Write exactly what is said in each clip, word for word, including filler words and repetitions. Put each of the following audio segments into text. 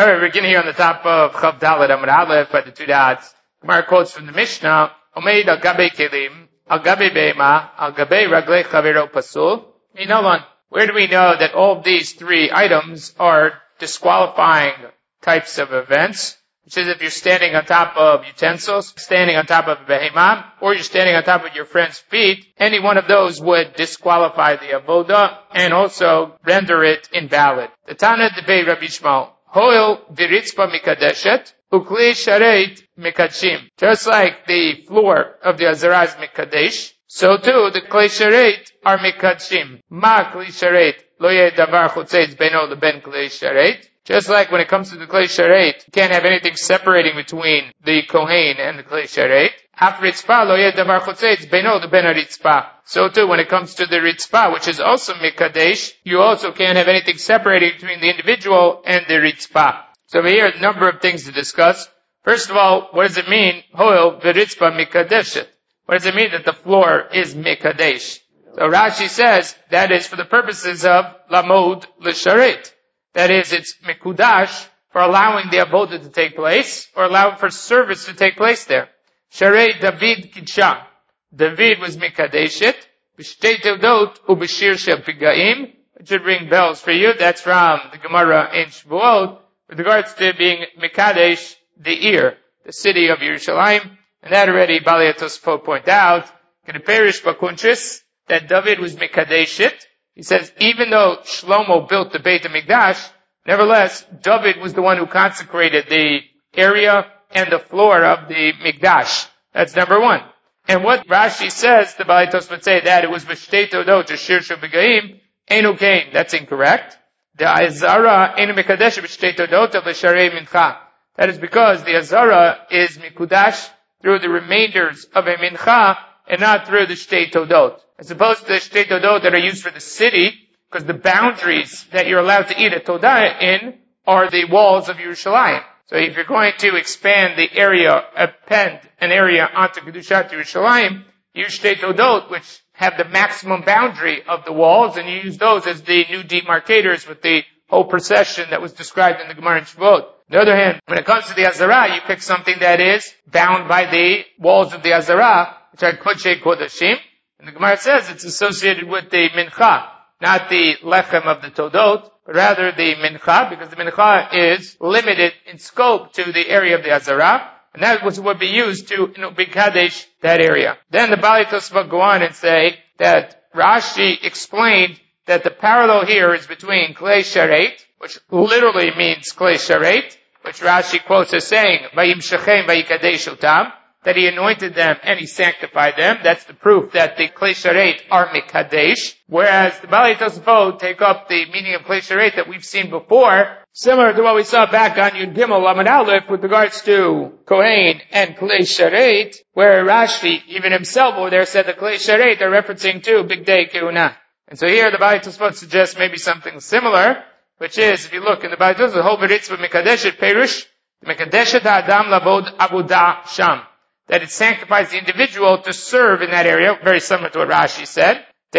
Alright, we're beginning here on the top of Chav Dalet Amud Aleph by the two dots. Gemara quotes from the Mishnah, Omeid al gabe kelim, al gabe be'ema, al gabe raglei chavero pasul. Minalan. Where do we know that all of these three items are disqualifying types of events? Which is if you're standing on top of utensils, standing on top of a behemah, or you're standing on top of your friend's feet, any one of those would disqualify the avoda and also render it invalid. The Tana debate Rabbi Shmuel, Hoil viritzpa mikadeshet, ukli shareit mikadshim. Just like the floor of the Azara is mikadesh, so too the klei shareit are mikadshim. Ma klei shareit lo yeh davar chutzeitz beno leben klei shareit. Just like when it comes to the klei shareit, you can't have anything separating between the kohen and the klei shareit. Haf ritzpa lo yeh davar chutzeitz beno leben haritzpa. So too, when it comes to the ritzpa, which is also mikadesh, you also can't have anything separating between the individual and the ritzpa. So over here, a number of things to discuss. First of all, what does it mean? Hoil v'ritzpa mikadeshet. What does it mean that the floor is mikadesh? So Rashi says that is for the purposes of lamod l'sharet. That is, it's mikudash for allowing the avoda to take place, or allowing for service to take place there. Sharei David Kidsha. David was mikadeshet. B'shtei tevdot u'b'shir shel pigaim. It should ring bells for you. That's from the Gemara in Shavuot, with regards to being mikadesh, the ear, the city of Yerushalayim. And that already Bali Tosfot point out, in the Perish Bakuntris, that David was mikadeshet. He says, even though Shlomo built the Beit HaMikdash, nevertheless, David was the one who consecrated the area and the floor of the Mikdash. That's number one. And what Rashi says, the Bali Tosfot say that it was V'shtei Todot, or Shir Shel Begaim, Enu Kain. That's incorrect. The Azara, Enu Mekadesh, V'shtei Todot, V'sharei Mincha. That is because the Azara is Mikudash through the remainders of a Mincha, and not through the Shtei Todot. As opposed to the Shtei Todot that are used for the city, because the boundaries that you're allowed to eat a Todah in are the walls of Yerushalayim. So if you're going to expand the area, append an area onto Kedushat Yerushalayim, you use Shtei Todot, which have the maximum boundary of the walls, and you use those as the new demarcators with the whole procession that was described in the Gemara in Shavuot. On the other hand, when it comes to the Azara, you pick something that is bound by the walls of the Azara, which are Kodshei Kodashim. And the Gemara says it's associated with the Mincha, not the Lechem of the Todot, but rather the Mincha, because the Mincha is limited in scope to the area of the Azara, and that was what would be used to, you know, Bikadesh, that area. Then the Bali Tosfot go on and say that Rashi explained that the parallel here is between Klei Shareit, which literally means Klei Shareit, which Rashi quotes as saying, Vayim Shechem Vayikadesh Otam, that he anointed them and he sanctified them. That's the proof that the Klei Shareit are Mikadesh. Whereas the Bali Tosfot take up the meaning of Klei Shareit that we've seen before, similar to what we saw back on Yud Gimel Lamed Aleph with regards to Kohen and Klei Shareit, where Rashi, even himself over there, said the Klei Shareit are referencing to Bigdei Kehuna. And so here the Bali Tosfot suggests maybe something similar, which is, if you look in the Bali Tosfot, Hol V'ritzva Mikadeshet Perush, Mikadeshet Ha'adam Labod Abudah Sham. That it sanctifies the individual to serve in that area, very similar to what Rashi said.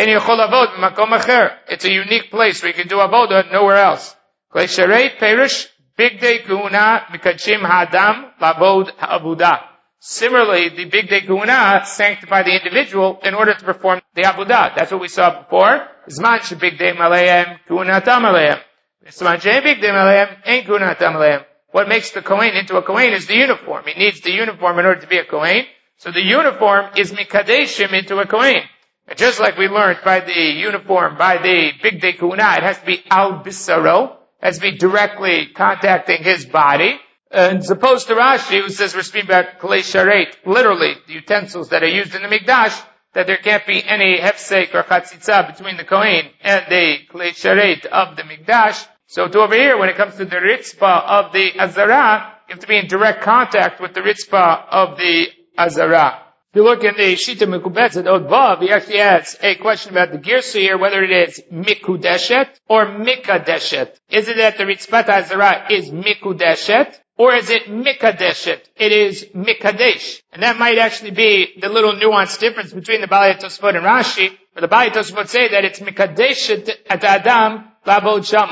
It's a unique place where you can do avodah nowhere else. Klei Shareit Perush Bigdei Kehuna Mikadshim Ha'adam Labod Abudah. Similarly, the Bigdei Kehuna sanctify the individual in order to perform the Abudah. That's what we saw before. Zman Shebigdei Maleim Kehunatam Aleim. Zman Shebigdei Maleim Ein Kehunatam Aleim. What makes the Kohen into a Kohen is the uniform. He needs the uniform in order to be a Kohen. So the uniform is Mikadeshim into a Kohen. And just like we learned by the uniform, by the Bigdei Kehuna, it has to be Al Bisaro, has to be directly contacting his body. And as opposed to Rashi, who says we're speaking about Klei Shareit, literally, the utensils that are used in the Mikdash, that there can't be any hefsek or chatzitza between the Kohen and the Klei Shareit of the Mikdash. So to over here, when it comes to the ritzpah of the Azara, you have to be in direct contact with the ritzpah of the Azara. If you look in the Shita Mekubetz at Od Vav, he actually asks a question about the Girsa here, whether it is Mikudeshet or Mikadeshet. Is it that the ritzpah Azara is Mikudeshet, or is it Mikadeshet? It is Mikadesh. And that might actually be the little nuanced difference between the Bali Tosfot and Rashi, where the Bali Tosfot say that it's Mikadeshet at Adam Labod Shama.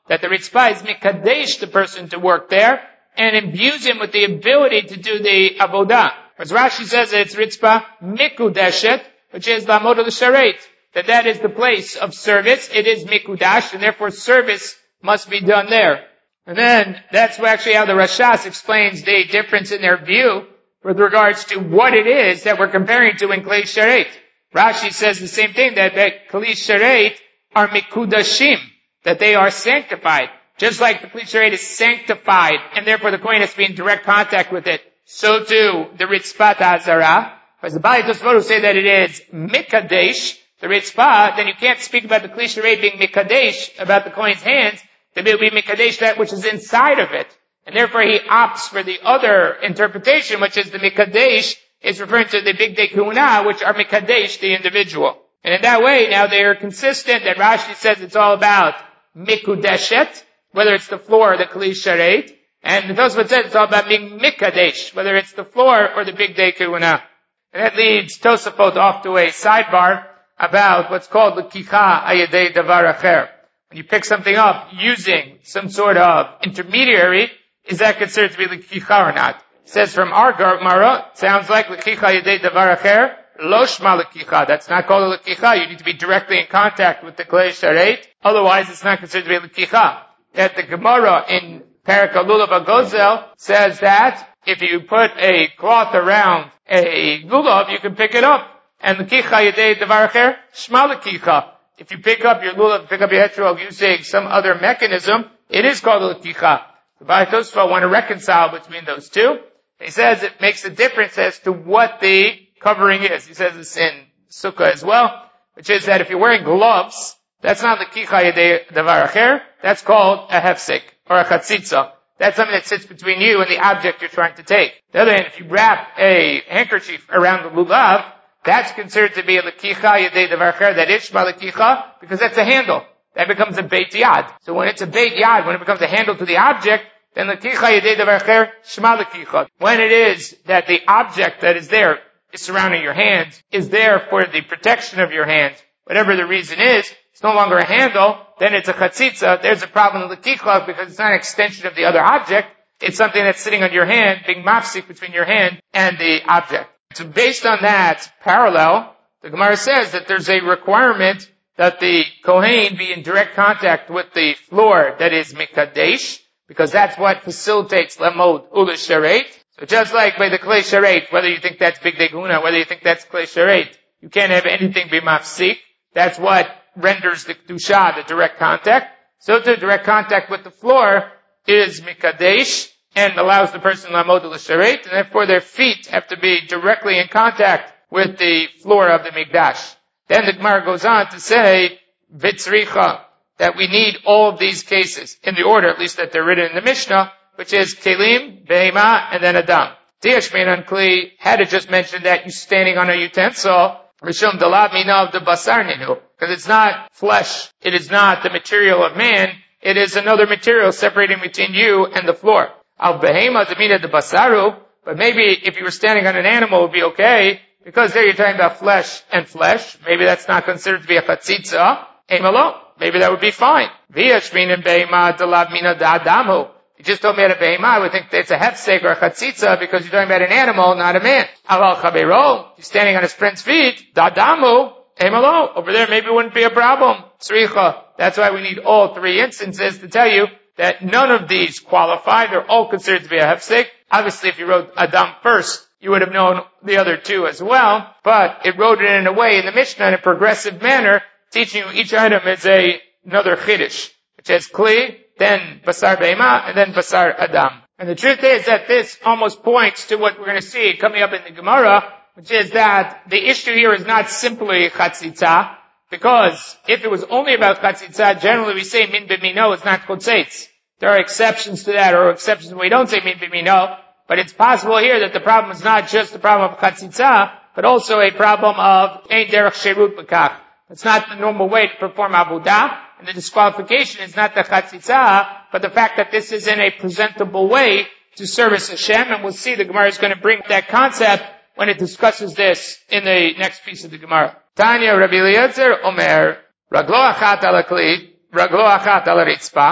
that the ritzpah is mikadesh the person to work there, and imbues him with the ability to do the avodah. As Rashi says that it's ritzpah mikudeshet, which is la moda l'sharet, that that is the place of service. It is mikudash, and therefore service must be done there. And then, that's actually how the Rashas explains the difference in their view with regards to what it is that we're comparing to in Klei Sharet. Rashi says the same thing, that, that Klei Sharet are mikudashim, that they are sanctified. Just like the Klei Sharet is sanctified, and therefore the coin has to be in direct contact with it, so too the Ritzpat Hazara. As the Bali Tosfot say that it is mikadesh, the Ritzpah, then you can't speak about the Klei Sharet being mikadesh, about the coin's hands, to be mikadesh that which is inside of it. And therefore he opts for the other interpretation, which is the mikadesh is referring to the big day kahuna, which are mikadesh, the individual. And in that way, now they are consistent that Rashi says it's all about mikudeshet, whether it's the floor or the Klei Sharet, and the Tosfot says it's all about being mikadesh, whether it's the floor or the big day kahuna. And that leads Tosafot off to a sidebar about what's called l'kicha ayedei davar acher. When you pick something up using some sort of intermediary, is that considered to be l'kicha or not? It says from our Gemara, sounds like l'kicha ayedei davar acher, lo shma l'kicha. That's not called a l'kicha. You need to be directly in contact with the Klei Sharet. Otherwise, it's not considered to be l'kicha. That the Gemara in Perek Lulav HaGozel says that if you put a cloth around a lulav, you can pick it up. And l'kicha yedei davar acher, shma l'kicha. If you pick up your lulav, pick up your heterog using some other mechanism, it is called a l'kicha. The Bali Tosfot want to reconcile between those two. He says it makes a difference as to what the covering is. He says this in Sukkah as well, which is that if you're wearing gloves, that's not l'kicha yedei davar acher, that's called a hefsek, or a chatzitza. That's something that sits between you and the object you're trying to take. The other hand, if you wrap a handkerchief around the lulav, that's considered to be a l'kicha yedei davar acher, that is shma l'kicha, because that's a handle. That becomes a beit yad. So when it's a beit yad, when it becomes a handle to the object, then l'kicha yedei davar acher, shma l'kicha. When it is that the object that is there, is surrounding your hand, is there for the protection of your hand, whatever the reason is, it's no longer a handle, then it's a chatzitza. There's a problem with l'kicha because it's not an extension of the other object. It's something that's sitting on your hand, being mafsik between your hand and the object. So based on that parallel, the Gemara says that there's a requirement that the Kohen be in direct contact with the floor that is mikadesh, because that's what facilitates lemod ula sharet. So just like by the Klei Sharet, whether you think that's big deguna, whether you think that's Klei Sharet, you can't have anything be mafsik. That's what renders the kedusha, the direct contact. So the direct contact with the floor is mikadesh and allows the person lamod l'sharet, and therefore their feet have to be directly in contact with the floor of the mikdash. Then the Gemara goes on to say vitzricha, that we need all of these cases in the order, at least that they're written in the Mishnah, which is kelim, behema, and then adam. Tiyashmein Kli had to just mention that you're standing on a utensil. Rishum dalav minav de basar ninu, because it's not flesh, it is not the material of man, it is another material separating between you and the floor. Al behema demina de basaru, but maybe if you were standing on an animal it would be okay, because there you're talking about flesh and flesh. Maybe that's not considered to be a chatzitza. Emalo, maybe that would be fine. V'yashmin and behema dalav mina da adamu. You just told me about a behema, I would think that it's a hefsek or a chatzitza because you're talking about an animal, not a man. Aval chavero, you're standing on his friend's feet, dadamu, emalo, over there maybe it wouldn't be a problem. Tzricha, that's why we need all three instances to tell you that none of these qualify, they're all considered to be a hefsek. Obviously if you wrote adam first, you would have known the other two as well, but it wrote it in a way in the Mishnah in a progressive manner, teaching you each item is a, another chiddush, which has kli, then basar behema, and then basar adam. And the truth is that this almost points to what we're going to see coming up in the Gemara, which is that the issue here is not simply chatzitza, because if it was only about chatzitza, generally we say min b'mino is not chotzetz. There are exceptions to that, or exceptions when we don't say min b'mino, but it's possible here that the problem is not just the problem of chatzitza, but also a problem of ein derech sherut b'kach. It's not the normal way to perform avodah, and the disqualification is not the chatzitza, but the fact that this is in a presentable way to service Hashem, and we'll see the Gemara is going to bring that concept when it discusses this in the next piece of the Gemara. Tanya Rabbi Eliezer Omer, Raglo achat ala kli, Raglo achat ala ritzpa.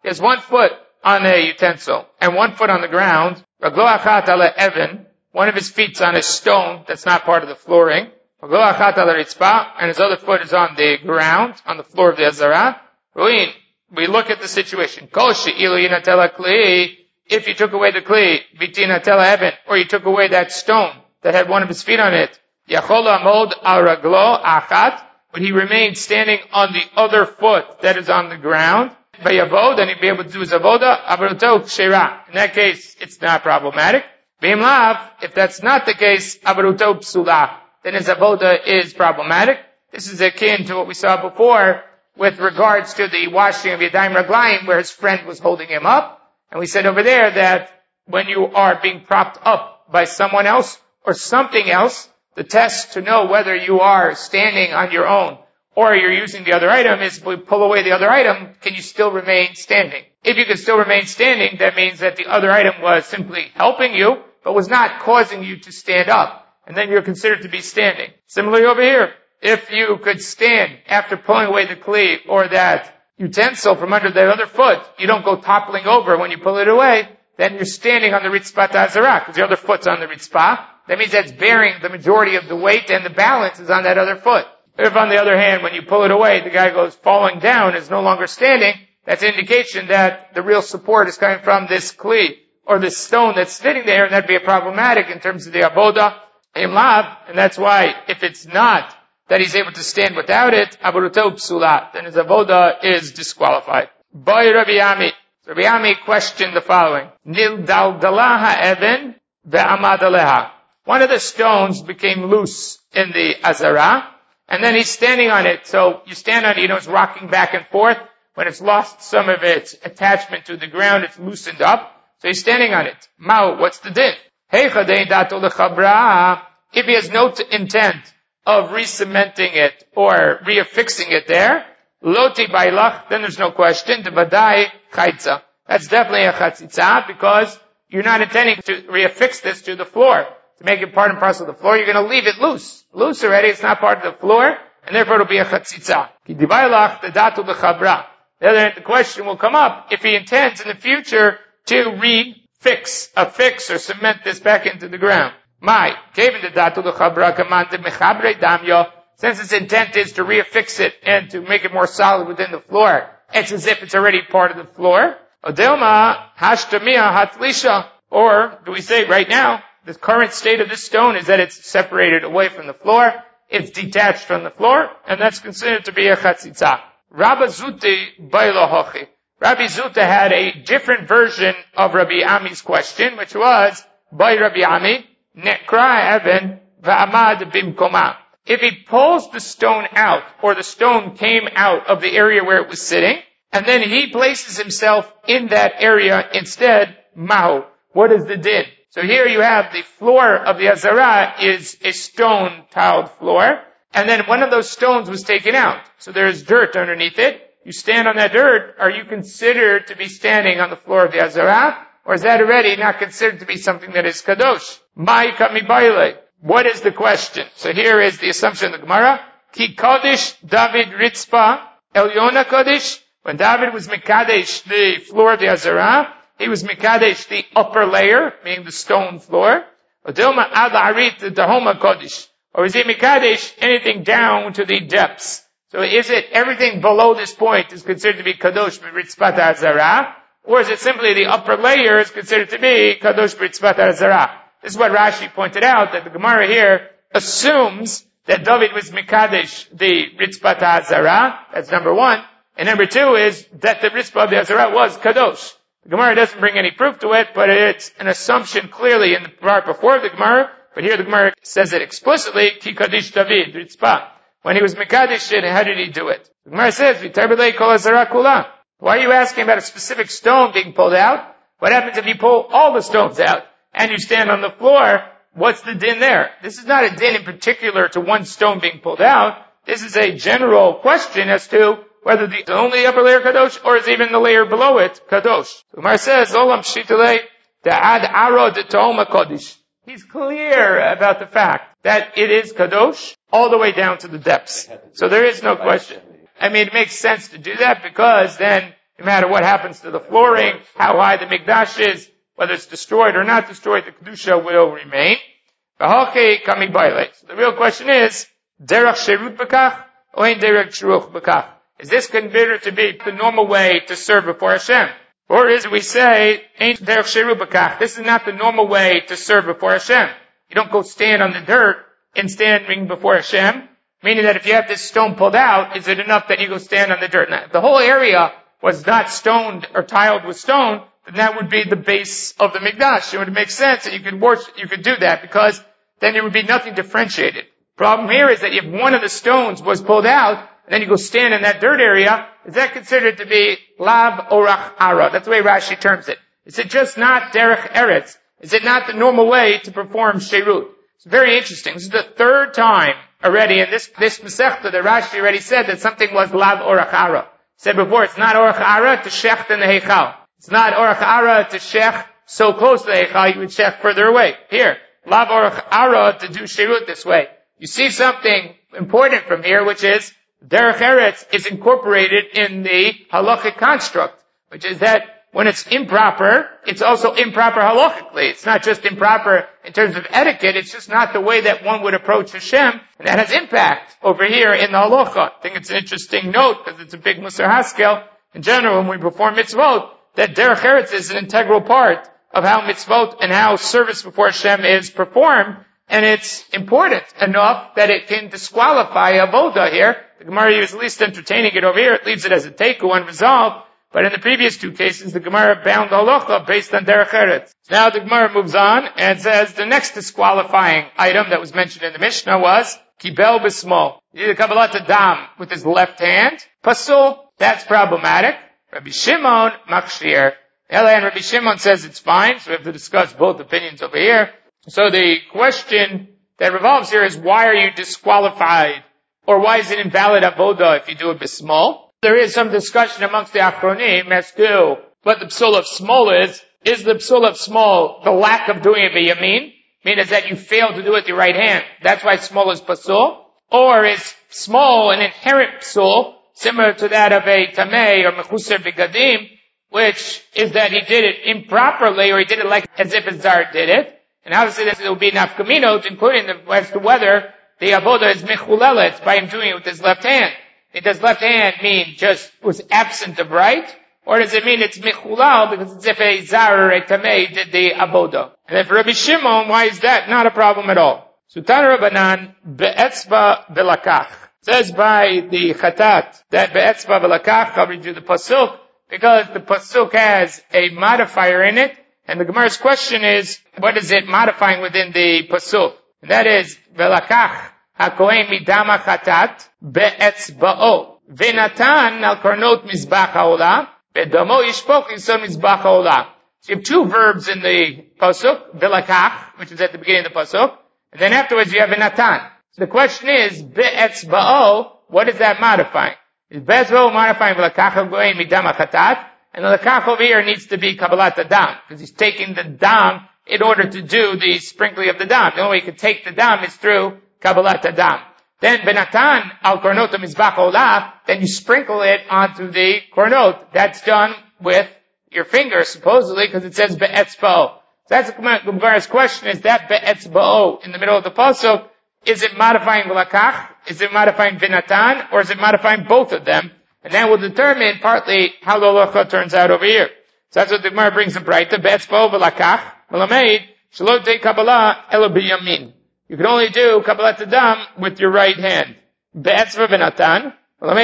there's one foot on a utensil and one foot on the ground. Raglo achat ala evan, one of his feet's on a stone that's not part of the flooring. Raglo achat ala ritzpa, and his other foot is on the ground, on the floor of the Azara. Ruin, we look at the situation. Kol she'ilu yinatela kli, if you took away the kli, v'tinatela evan, or you took away that stone that had one of his feet on it, yachol amod al raglo achat, would he remain standing on the other foot that is on the ground? Vayavod, and he'd be able to do his avoda, avaroto kshera. In that case, it's not problematic. V'im lav, if that's not the case, avaroto psula, then his avoda is problematic. This is akin to what we saw before with regards to the washing of Yadayim Raglayim, where his friend was holding him up. And we said over there that when you are being propped up by someone else or something else, the test to know whether you are standing on your own or you're using the other item is if we pull away the other item, can you still remain standing? If you can still remain standing, that means that the other item was simply helping you, but was not causing you to stand up. And then you're considered to be standing. Similarly over here, if you could stand after pulling away the kli or that utensil from under the other foot, you don't go toppling over when you pull it away, then you're standing on the ritzpat azara, because the other foot's on the ritzpah. That means that's bearing the majority of the weight and the balance is on that other foot. If on the other hand, when you pull it away, the guy goes falling down, is no longer standing, that's an indication that the real support is coming from this kli, or this stone that's sitting there, and that'd be a problematic in terms of the avoda, imlav, and that's why, if it's not that he's able to stand without it, avaruto psula, then his avoda is disqualified. By Rabbi Ami. Rabbi Ami questioned the following. Nil daldalaha even ve'amad aleha. One of the stones became loose in the Azara, and then he's standing on it. So you stand on it, you know, it's rocking back and forth. When it's lost some of its attachment to the ground, it's loosened up. So he's standing on it. Mao, what's the din? If he has no t- intent of re-cementing it or reaffixing it there, loti bailach, then there's no question. Devadai chaitza. That's definitely a chatzitza because you're not intending to reaffix this to the floor. To make it part and parcel of the floor, you're going to leave it loose. Loose already, it's not part of the floor, and therefore it'll be a chatzitza. Ki divaylach tadatu b'chabra. The other the question will come up if he intends in the future to refix, affix, or cement this back into the ground. My, since its intent is to reaffix it and to make it more solid within the floor, it's as if it's already part of the floor. Odelma hashtamia hatlisha. Or do we say right now, the current state of this stone is that it's separated away from the floor, it's detached from the floor, and that's considered to be a chatzitza. Rabbi Zuti bailahochi. Rabbi Zuta had a different version of Rabbi Ami's question, which was, by Rabbi Ami, nekra even va'amad bimkoma. If he pulls the stone out, or the stone came out of the area where it was sitting, and then he places himself in that area instead, mahu. What is the din? So here you have the floor of the Azara is a stone tiled floor, and then one of those stones was taken out. So there's dirt underneath it. You stand on that dirt, are you considered to be standing on the floor of the Azara? Or is that already not considered to be something that is kadosh? Mai kami baile. What is the question? So here is the assumption of the Gemara. Ki kodesh David ritzpa elyona kodesh. When David was mikadesh the floor of the Azara, he was mikadesh the upper layer, meaning the stone floor. Odilma ad arit the dahoma kodesh. Or is he mikadesh anything down to the depths? So is it everything below this point is considered to be kadosh b'ritzpat Azara? Or is it simply the upper layer is considered to be kadosh b'ritzpat Azara? This is what Rashi pointed out, that the Gemara here assumes that David was mikadesh the ritzpat Azara. That's number one. And number two is that the ritzpat of the Azara was kadosh. The Gemara doesn't bring any proof to it, but it's an assumption clearly in the part before the Gemara. But here the Gemara says it explicitly, ki kadosh David ritzpat. When he was mikadesh it, how did he do it? The Gemara says, v'tarbelei kol Azara kula. Why are you asking about a specific stone being pulled out? What happens if you pull all the stones out and you stand on the floor? What's the din there? This is not a din in particular to one stone being pulled out. This is a general question as to whether the only upper layer kadosh or is even the layer below it kadosh. The Gemara says, Olam shitulei da'ad aro de tohoma kodesh. He's clear about the fact that it is kadosh all the way down to the depths. So there is no question. I mean, it makes sense to do that because then no matter what happens to the flooring, how high the Mikdash is, whether it's destroyed or not destroyed, the Kedusha will remain. So the real question is, derech sherut b'kach, or ein derech shruch b'kach? Is this considered to be the normal way to serve before Hashem? Or is it we say, ein derech sherut b'kach? This is not the normal way to serve before Hashem. You don't go stand on the dirt in standing before Hashem, meaning that if you have this stone pulled out, is it enough that you go stand on the dirt? Now, if the whole area was not stoned or tiled with stone, then that would be the base of the Mikdash. It would make sense that you could worship, you could do that, because then there would be nothing differentiated. Problem here is that if one of the stones was pulled out, and then you go stand in that dirt area, is that considered to be lav orach ara? That's the way Rashi terms it. Is it just not derech eretz? Is it not the normal way to perform sherut? It's very interesting. This is the third time already in this, this Masechta that Rashi already said that something was lav orach ara. Said before, it's not orach ara to shecht in the heichal. It's not orach ara to shech so close to the heichal, you would shech further away. Here, lav orach ara to do sherut this way. You see something important from here, which is derech eretz is incorporated in the halachic construct, which is that when it's improper, it's also improper halachically. It's not just improper in terms of etiquette, it's just not the way that one would approach Hashem, and that has impact over here in the halacha. I think it's an interesting note, because it's a big Musar Haskel, in general, when we perform mitzvot, that derech eretz is an integral part of how mitzvot and how service before Hashem is performed, and it's important enough that it can disqualify avoda here. The Gemara is at least entertaining it over here, it leaves it as a teiku unresolved. But in the previous two cases, the Gemara bound the halacha based on derech eretz. Now the Gemara moves on and says the next disqualifying item that was mentioned in the Mishnah was kibel b'smol. He did a kabbalat adam with his left hand. Pasul, that's problematic. Rabbi Shimon machshir. And Rabbi Shimon says it's fine, so we have to discuss both opinions over here. So the question that revolves here is, why are you disqualified? Or why is it invalid avoda if you do it b'smol? There is some discussion amongst the Achronim as to what the psul of small is. Is the psul of small the lack of doing it b'yamin? Meaning that you fail to do it with your right hand. That's why small is pasul. Or is small an inherent psul, similar to that of a tamei or mechuser begadim, which is that he did it improperly, or he did it like as if a zar did it. And obviously there will be nafkaminot, including the, as to whether the avoda is mechulelet by him doing it with his left hand. Does left hand mean just was absent of right? Or does it mean it's mechulal because it's if a zar or a tamei did the avoda? And then for Rabbi Shimon, why is that not a problem at all? Sultan Rabbanan, be'etzba belakach. Says by the chatat that be'etzba belakach, I'll read you the pasuk, because the pasuk has a modifier in it, and the Gemara's question is, what is it modifying within the pasuk? And that is, belakach. HaKohen midama chatat be'etzba'o v'natan al karnot mizbach ha'olah ve'damo yishpok yisod mizbach ha'olah. So you have two verbs in the pasuk, v'lakach, which is at the beginning of the pasuk, and then afterwards you have v'natan. So the question is, be'etzba'o, what is that modifying? Is be'etzba'o modifying v'lakach HaKohen midama chatat? And the lakach over here needs to be kabbalat adam, because he's taking the dam in order to do the sprinkling of the dam. The only way you can take the dam is through kabbalat adam. Then benatan al kornot mizbach olah, then you sprinkle it onto the kornot. That's done with your finger, supposedly, because it says be'etzba'o. So that's the Gemara's question, is that be'etzba'o in the middle of the pasuk, is it modifying v'lakach, is it modifying benatan, or is it modifying both of them? And that will determine partly how the halacha turns out over here. So that's what the Gemara brings in Braita, be'etzba'o v'lakach, v'lameid, shelo te kabbalah elo b'yamin. You can only do kabbalat adam with your right hand. Be'etzva v'natan.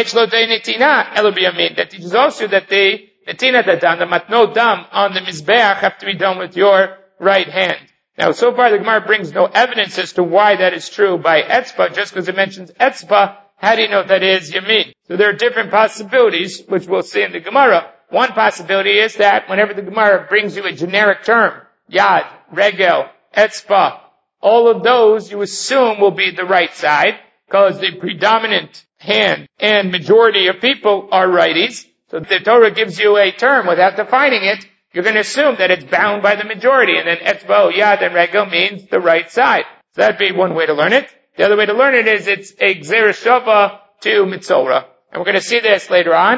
That teaches also that the netinat adam, the matnot dam on the mizbeach have to be done with your right hand. Now, so far the Gemara brings no evidence as to why that is true by etzba. Just because it mentions etzba, how do you know that is yamin? So there are different possibilities, which we'll see in the Gemara. One possibility is that whenever the Gemara brings you a generic term, yad, regel, etzba, all of those you assume will be the right side, because the predominant hand and majority of people are righties. So if the Torah gives you a term without defining it, you're going to assume that it's bound by the majority, and then etzba, yad, and regel means the right side. So that'd be one way to learn it. The other way to learn it is it's a gzera shava to mitzora. And we're going to see this later on.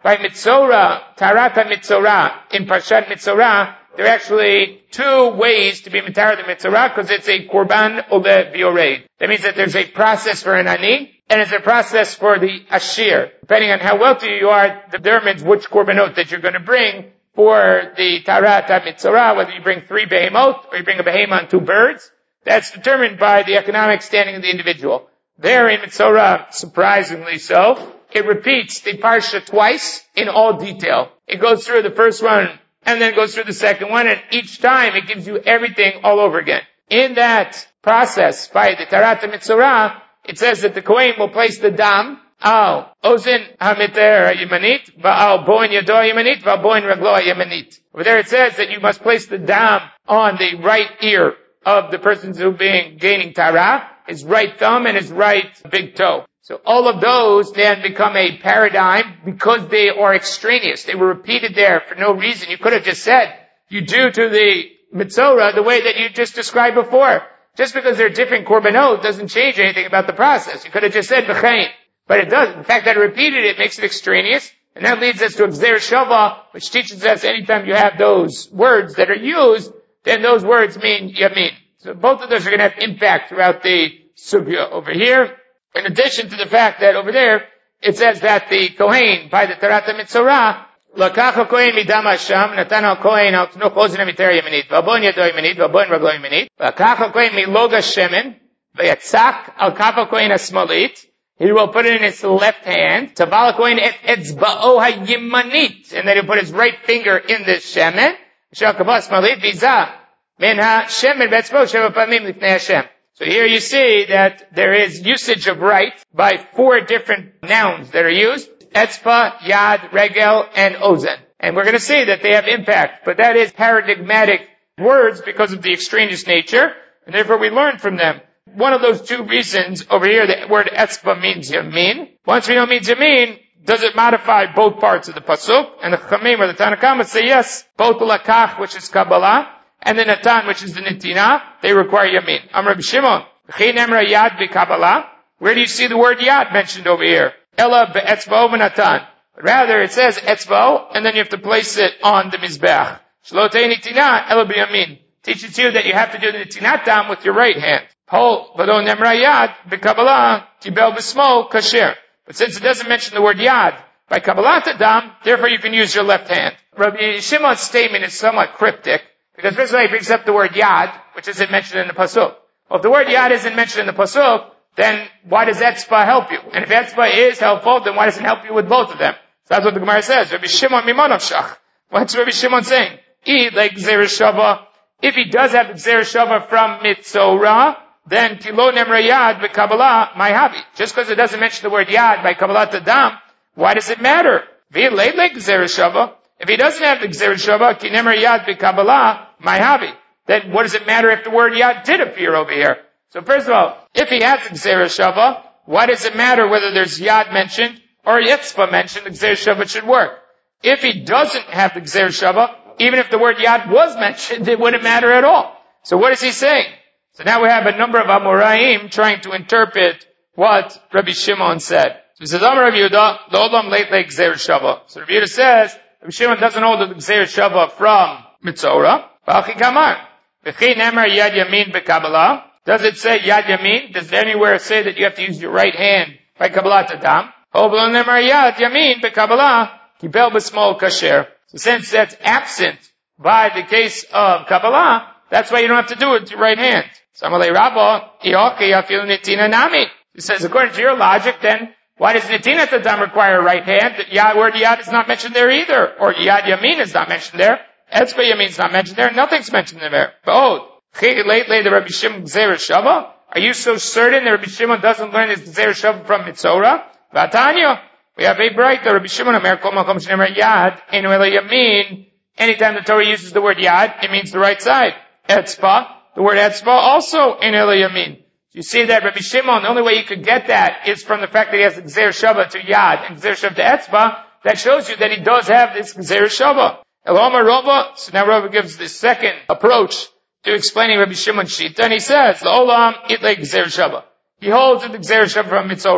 by Mitzorah, Tarata Mitzorah, in Parshat Mitzorah, there are actually two ways to be Mitzorah the Mitzorah, because it's a Korban Ole V'Yored. That means that there's a process for an Ani, and it's a process for the Ashir. Depending on how wealthy you are, determines which Korbanot that you're going to bring for the Tarata Mitzorah, whether you bring three Behemot, or you bring a Behemah and two birds. That's determined by the economic standing of the individual. There in Mitzorah, surprisingly so, it repeats the Parsha twice in all detail. It goes through the first one, and then it goes through the second one, and each time it gives you everything all over again. In that process, by the Tarata Mitzorah, it says that the Kohen will place the dam, al ozin hamiter yamanit, va'al boin yado yamanit, va'al boin raglo yamanit. Over there it says that you must place the dam on the right ear of the person who being gaining Tara, his right thumb and his right big toe. So all of those then become a paradigm because they are extraneous. They were repeated there for no reason. You could have just said, you do to the Mitzorah the way that you just described before. Just because they're different korbanot doesn't change anything about the process. You could have just said B'chein. But it doesn't. The fact that it repeated it makes it extraneous. And that leads us to Gzer Shava, which teaches us anytime you have those words that are used, then those words mean Yamin. So both of those are going to have impact throughout the Sugya over here. In addition to the fact that over there, it says that the Kohen, by the Tarata Mitzorah, Lakach HaKohen midam Hashem, Natan HaKohen al Tnuch Ozen HaMiter Yamanit, V'abon Yado Yamanit, V'abon Raglo Yamanit, Lakach HaKohen milog HaShemen, V'yatzak al Kaf HaKohen HaSmalit, he will put it in his left hand, Taval HaKohen et Etzba'o HaYimanit, and then he'll put his right finger in the Shemen, Shal Kabah Smalit, V'izah, Men HaShemen V'etzba'o Sheva Pamim Lifnei Hashem. So here you see that there is usage of right by four different nouns that are used. Etzba, Yad, Regel, and Ozen. And we're going to see that they have impact. But that is paradigmatic words because of the extraneous nature. And therefore we learn from them. One of those two reasons over here, the word Etzba means Yamin. Once we know it means Yamin, does it modify both parts of the Pasuk? And the Chamim or the Tanakhama say yes. Both the Lakach, which is Kabbalah, and the Natan, which is the Nitina, they require Yamin. Amr Rabbi Shimon, V'chein emra Yad b'Kabbalah. Where do you see the word Yad mentioned over here? Ella be'etzbo v'Natan. Rather, it says etzbo, and then you have to place it on the Mizbeach. Shlotei Nitina, Ella b'Yamin. Teaches you that you have to do the Nitinatam with your right hand. Hol, v'lo nemra Yad b'Kabbalah, tibel b'smo kasher. But since it doesn't mention the word Yad, by Kabbalah Tadam, therefore you can use your left hand. Rabbi Shimon's statement is somewhat cryptic, because first of all, he brings up the word Yad, which isn't mentioned in the Pasuk. Well, if the word Yad isn't mentioned in the Pasuk, then why does Etzba help you? And if Etzba is helpful, then why does it help you with both of them? So that's what the Gemara says. Rabbi Shimon Mimonov Shach. What's Rabbi Shimon saying? He, like Gzer Shava, if he does have Gzer Shava from Mitzorah, then Tilo Nemra Yad b'Kabbalah Mayhavi. Just because it doesn't mention the word Yad by Kabbalah Tadam, why does it matter? V'ilay like Gzer Shava. If he doesn't have the Gzer Shava, Ki Nemra Yad b'Kabbalah Mayhavi, then what does it matter if the word Yad did appear over here? So first of all, if he has the Gzer Shava, why does it matter whether there's Yad mentioned or Yetzba mentioned? The Gzer Shava should work. If he doesn't have the Gzer Shava, even if the word Yad was mentioned, it wouldn't matter at all. So what is he saying? So now we have a number of Amoraim trying to interpret what Rabbi Shimon said. So he says, Amar Rabbi Yehuda, L'olam leit le Gzer Shava. So Rabbi Yehuda says, Rabbi Shimon doesn't hold the Gzer Shava from Mitzorah. V'achi kamar. V'chein emar Yad Yamin b'Kabbalah. Does it say Yad Yamin? Does it anywhere say that you have to use your right hand by Kabbalah Tadam? Hoblo nemar Yad Yamin b'Kabbalah. Kibel b'smol kasher. So since that's absent by the case of Kabbalah, that's why you don't have to do it with your right hand. Samalei Rabba, Ioki Afil Nitina Nami. He says, according to your logic, then, why does Nitina Tadam require a right hand? The Yad, word Yad is not mentioned there either. Or Yad Yamin is not mentioned there. Etzba Yamin is not mentioned there. Nothing's mentioned there. Behold, lately the Rabbi Shimon Gzer Shava. Are you so certain that Rabbi Shimon doesn't learn his Gzer Shava from Mitzorah? Vatanya. We have a bright, the Rabbi Shimon Amer Kol Makom Shnemer Yad, Enu Ela Yamin. Anytime the Torah uses the word Yad, it means the right side. Etzba, the word Etzba also Enu Ela Yamin. You see that Rabbi Shimon, the only way you could get that is from the fact that he has the Gzer Shava to Yad and Gzer Shava to Etzba. That shows you that he does have this Gzer Shava. Eloma Rova, so now Rova gives the second approach to explaining Rabbi Shimon's Shita, and he says, L'olam itlei Gzer Shava. He holds the Gzer Shava from Mitzorah.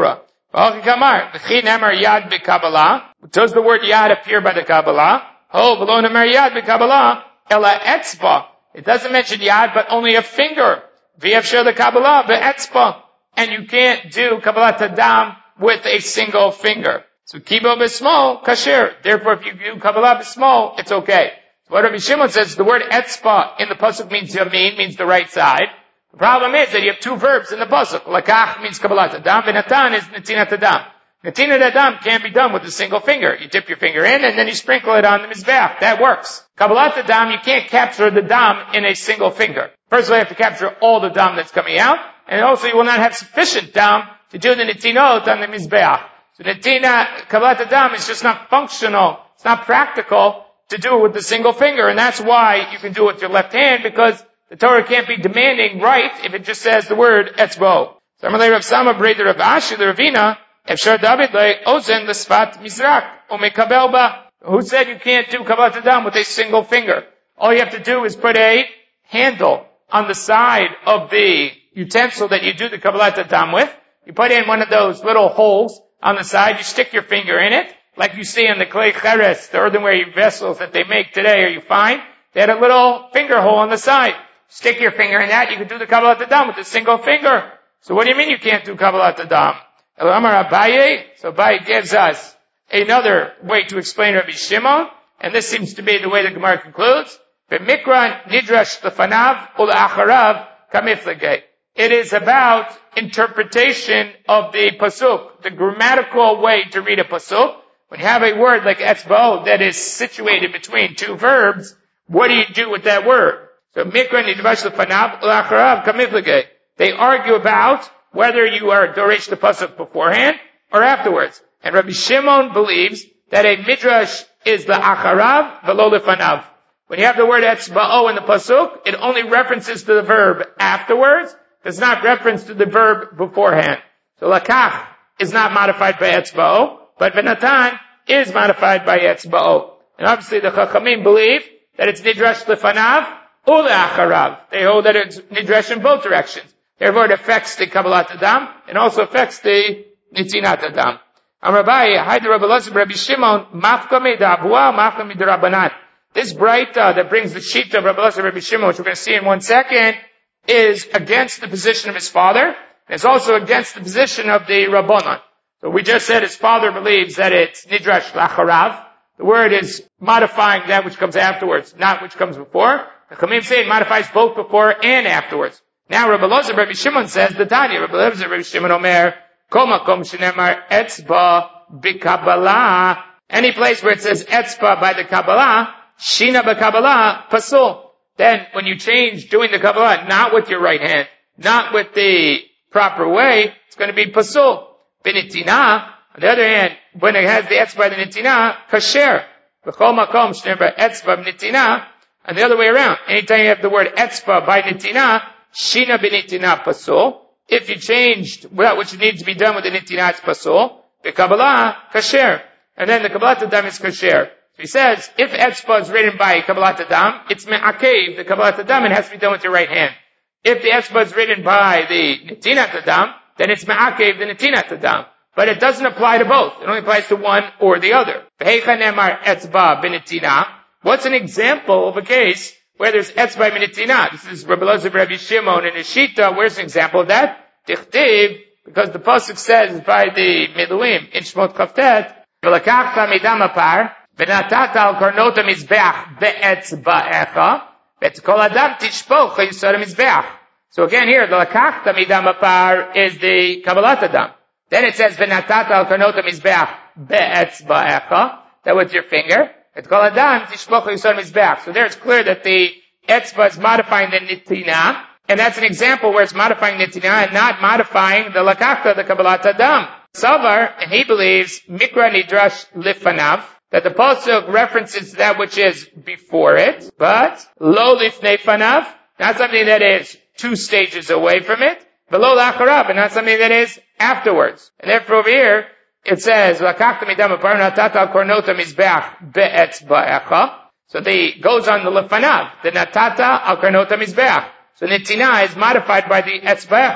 Kamar, V'chi nemar yad b'Kabbalah. Does the word yad appear by the Kabbalah? Oh, v'lo nemar yad b'Kabbalah, ela etzba. It doesn't mention yad, but only a finger. V'yevshel the Kabbalah be'etzba. And you can't do Kabbalat Adam with a single finger. So kibo b'smol, kasher. Therefore, if you do Kabbalah b'smol, it's okay. So what Rabbi Shimon says, the word etzba in the pasuk means yamin, means the right side. The problem is that you have two verbs in the pasuk. Lakach means Kabbalat Adam, v'natan is netinat Adam. Netinat Adam can't be done with a single finger. You dip your finger in and then you sprinkle it on the mizbeach. That works. Kabbalat Adam, you can't capture the dam in a single finger. First of all, you have to capture all the dam that's coming out, and also you will not have sufficient dam to do the netinot on the mizbeach. So netina, Kabbalat Adam is just not functional. It's not practical to do it with a single finger, and that's why you can do it with your left hand, because the Torah can't be demanding right if it just says the word etzbo. So Amalei Rav Sama Breder Rav Ashi the Ravina, Efshar David le Ozen l'sfat mizrak umekabel ba. Who said you can't do Kabbalat Adam with a single finger? All you have to do is put a handle on the side of the utensil that you do the Kabbalat Adam with. You put in one of those little holes on the side, you stick your finger in it, like you see in the clay cheres, the earthenware vessels that they make today or you find. They had a little finger hole on the side. Stick your finger in that, you can do the Kabbalat Adam with a single finger. So what do you mean you can't do Kabbalat Adam? El Amar Abaye, so Abaye gives us another way to explain Rabbi Shimon, and this seems to be the way the Gemara concludes. B'mikra nidrash lefanav u'la'acharav kamiflegei. It is about interpretation of the pasuk, the grammatical way to read a pasuk. When you have a word like etzbo that is situated between two verbs, what do you do with that word? So mikra nidrash lefanav u'la'acharav kamiflegei. They argue about whether you are doresh the pasuk beforehand or afterwards. And Rabbi Shimon believes that a midrash is the acharav v'lo lefanav. When you have the word etzba'o in the pasuk, it only references to the verb afterwards, does not reference to the verb beforehand. So lakach is not modified by etzba'o, but v'natan is modified by etzba'o. And obviously the chachamim believe that it's nidrash lefanav or le'acharav. They hold that it's nidrash in both directions. Therefore it affects the Kabbalat Adam and also affects the Nitinat Adam. Amrabai, Haida Rabbi Elazar, Rabbi Shimon, Mafkami Da'abua, Mafkami Da'Rabbanan. This Braita that brings the sheet of Rabbi Elazar, Rabbi Shimon, which we're going to see in one second, is against the position of his father, and it's also against the position of the Rabbanan. So we just said his father believes that it's Nidrash Lacharav. The word is modifying that which comes afterwards, not which comes before. The Chamim say it modifies both before and afterwards. Now Rabbi Elazar, Rabbi Shimon says, the Tanya, Rabbi Elazar, Rabbi Shimon Omer, Koma kom shenemar etzba b'Kabbalah. Any place where it says etzba by the Kabbalah, shina b'Kabbalah, pasul. Then when you change doing the Kabbalah, not with your right hand, not with the proper way, it's going to be pasul. B'nitina, on the other hand, when it has the etzba by the nitina, kasher. B'chol makom shenemar etzba b'nitina, and the other way around. Anytime you have the word etzba by nitina, shina b'nitina pasul. If you changed that which needs to be done with the nitina, it's pasul. The Kabbalah, kasher. And then the Kabbalat Adam is kasher. So he says, if etzba is written by Kabbalat Adam, it's me'akev, the Kabbalat Adam, and it has to be done with your right hand. If the etzba is written by the nitinat Adam, then it's me'akev, the nitinat Adam. But it doesn't apply to both. It only applies to one or the other. V'heicha nemar etzba b'nitina. What's an example of a case where there's etzba b'nitina? This is Rabbi Elazar, Rabbi Shimon in Shita. Where's an example of that? Tichtiv, because the pasuk says by the Miluim in Shmot Kaftet, v'lakachta midam apar, v'natata al karnota mizbeach be'etzba'echa, v'etzkol adam tishpoch ha'yisod mizbeach. So again here, the lakachta midam apar is the Kabbalat Adam. Then it says v'natata al karnota mizbeach be'etzba'echa, that with your finger. V'etzkol adam tishpoch ha'yisod mizbeach. So there it's clear that the etzba is modifying the nitina. And that's an example where it's modifying nitina and not modifying the lakachta, the Kabbalat Adam. Savar, and he believes, mikra nidrash lifanav, that the pasuk references that which is before it, but lo lifnei fanav, not something that is two stages away from it, but lo lacharav, and not something that is afterwards. And therefore over here, it says, lakachta midam apar natata al kornota mizbeach be'etzba'echa. So the, goes on the lifanav, the natata al kornota mizbeach. So nitina is modified by the etzba'echa.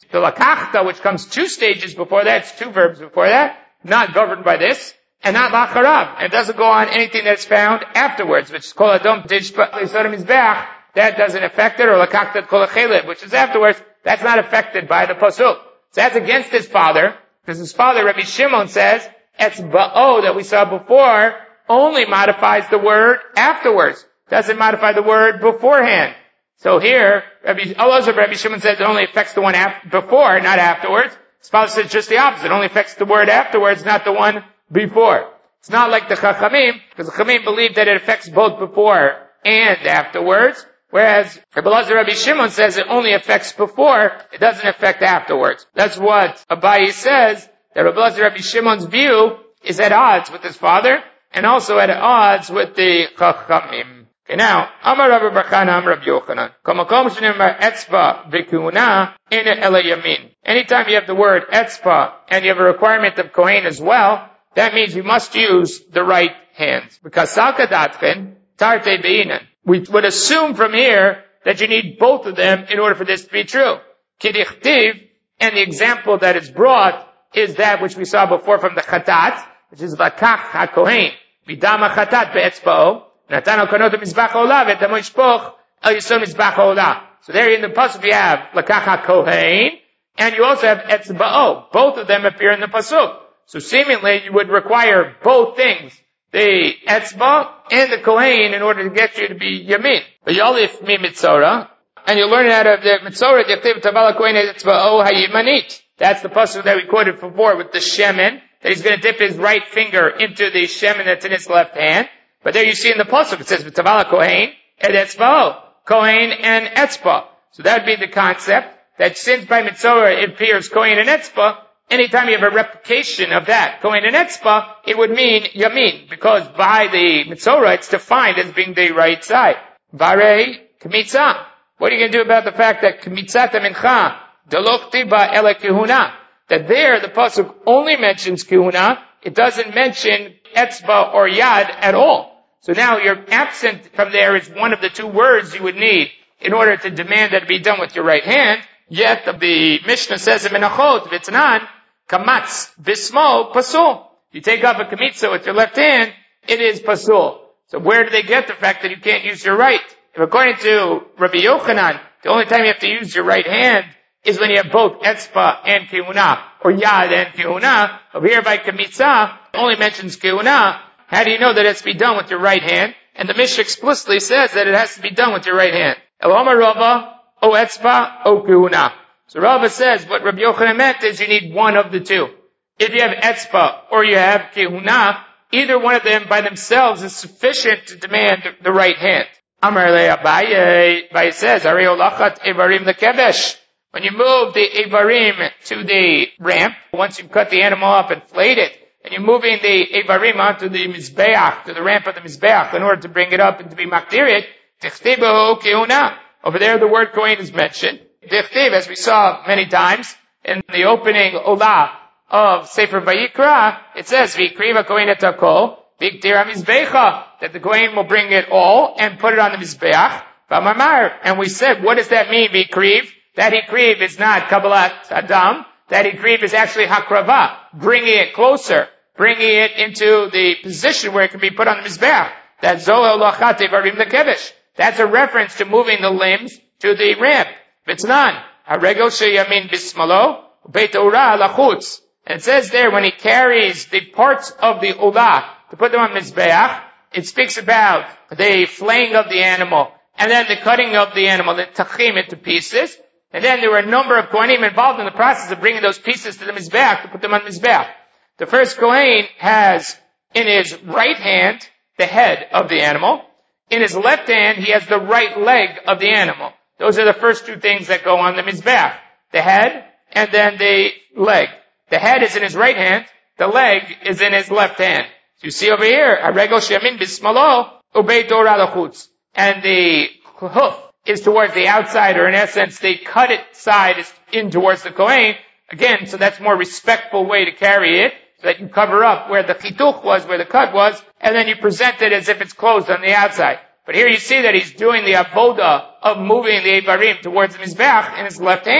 The lakachta, which comes two stages before that, it's two verbs before that, not governed by this, and not lacharav. And it doesn't go on anything that's found afterwards, which is kol adom tishpa l'sodom mizbeach. That doesn't affect it, or lakachta kol achelev, which is afterwards. That's not affected by the pasuk. So that's against his father, because his father, Rabbi Shimon, says, etzba'o, that we saw before, only modifies the word afterwards. Doesn't modify the word beforehand. So here, Rabbi Elazar, Rabbi Shimon says it only affects the one af- before, not afterwards. His father says just the opposite. It only affects the word afterwards, not the one before. It's not like the Chachamim, because the Chachamim believe that it affects both before and afterwards. Whereas Rabbi Elazar, Rabbi Shimon says it only affects before, it doesn't affect afterwards. That's what Abayi says, that Rabbi Elazar, Rabbi Shimon's view is at odds with his father, and also at odds with the Chachamim. Okay, now, Amar Rabbi Barchana, Amar Rabbi Yochanan. Kamakom shenimar etzba v'kuhuna ina ela yamin. Anytime you have the word etzba, and you have a requirement of kohen as well, that means you must use the right hand. Because salkadatchen, tarte be'inan. We would assume from here that you need both of them in order for this to be true. Kidichtiv, and the example that is brought is that which we saw before from the chatat, which is vakach ha-kohen, midama chatat be'etzba'o, natano kanot mizbach olah v'etamo yishpoch el yisod mizbach olah. So there in the pasuk you have lakach ha-kohen, and you also have etzba'o. Both of them appear in the pasuk. So seemingly you would require both things, the etzba and the kohen, in order to get you to be yamin. V'yolif mi mitzora, and you learn out of the mitzora, dichtiv tavala kohen etzba'o hayimanit. That's the pasuk that we quoted before with the shemen, that he's going to dip his right finger into the shemen that's in his left hand. But there you see in the pasuk it says v'tavala kohen et etzba'o, kohen and etzba. So that would be the concept that since by mitzora it appears kohen and etzba, anytime you have a replication of that, kohen and etzba, it would mean yamin, because by the mitzora it's defined as being the right side. Varei kmitza. What are you going to do about the fact that kmitzat mincha deloch tiba ele kihuna? That there the pasuk only mentions kihuna, it doesn't mention etzba or yad at all. So now you're absent from there is one of the two words you would need in order to demand that it be done with your right hand. Yet the Mishnah says in Menachot, V'tznan, kamatz, bismo, pasul. You take up a kamitza with your left hand, it is pasul. So where do they get the fact that you can't use your right? If according to Rabbi Yochanan, the only time you have to use your right hand is when you have both etzba and kihuna, or yad and kihuna. Over here by kamitza, only mentions kihuna. How do you know that it has to be done with your right hand? And the Mishnah explicitly says that it has to be done with your right hand. Eloma Rava, o etzba, o kihuna. So Rava says what Rabbi Yochanan meant is you need one of the two. If you have etzba or you have kihuna, either one of them by themselves is sufficient to demand the right hand. Amar le Abaye, Abaye says, Ari olachat evarim lekevesh. When you move the evarim to the ramp, once you've cut the animal up and flayed it, and you're moving the evarim onto the mizbeach, to the ramp of the mizbeach, in order to bring it up and to be makdirit, tichtibahu kihuna. Over there the word kohen is mentioned. Dichtiv, as we saw many times, in the opening olah of Sefer Vayikra, it says, V'ikriva kohen et hakol, v'iktir ha-mizbecha, that the kohen will bring it all and put it on the mizbeach, v'amamar. And we said, what does that mean, v'ikriv? That ikriv is not kabbalat adam, that ikriv is actually hakrava, bringing it closer, bringing it into the position where it can be put on the mizbeach. That's zoel lachat evarim lekevesh. That's a reference to moving the limbs to the ramp. V'tznan, haregel sheyamin bismalo, beit ora lachutz. And it says there, when he carries the parts of the olah to put them on mizbeach, it speaks about the flaying of the animal, and then the cutting of the animal, the tachim into pieces. And then there were a number of kohanim involved in the process of bringing those pieces to the mizbeach, to put them on the mizbeach. The first kohen has in his right hand the head of the animal. In his left hand, he has the right leg of the animal. Those are the first two things that go on the mizbeach. The head, and then the leg. The head is in his right hand, the leg is in his left hand. So you see over here, haregel sheyamin bismalo, ubei torah lachutz. And the hoof is towards the outside, or in essence, the cut it side is in towards the kohen. Again, so that's a more respectful way to carry it, so that you cover up where the chituch was, where the cut was, and then you present it as if it's closed on the outside. But here you see that he's doing the avoda of moving the evarim towards the mizbeach in his left hand.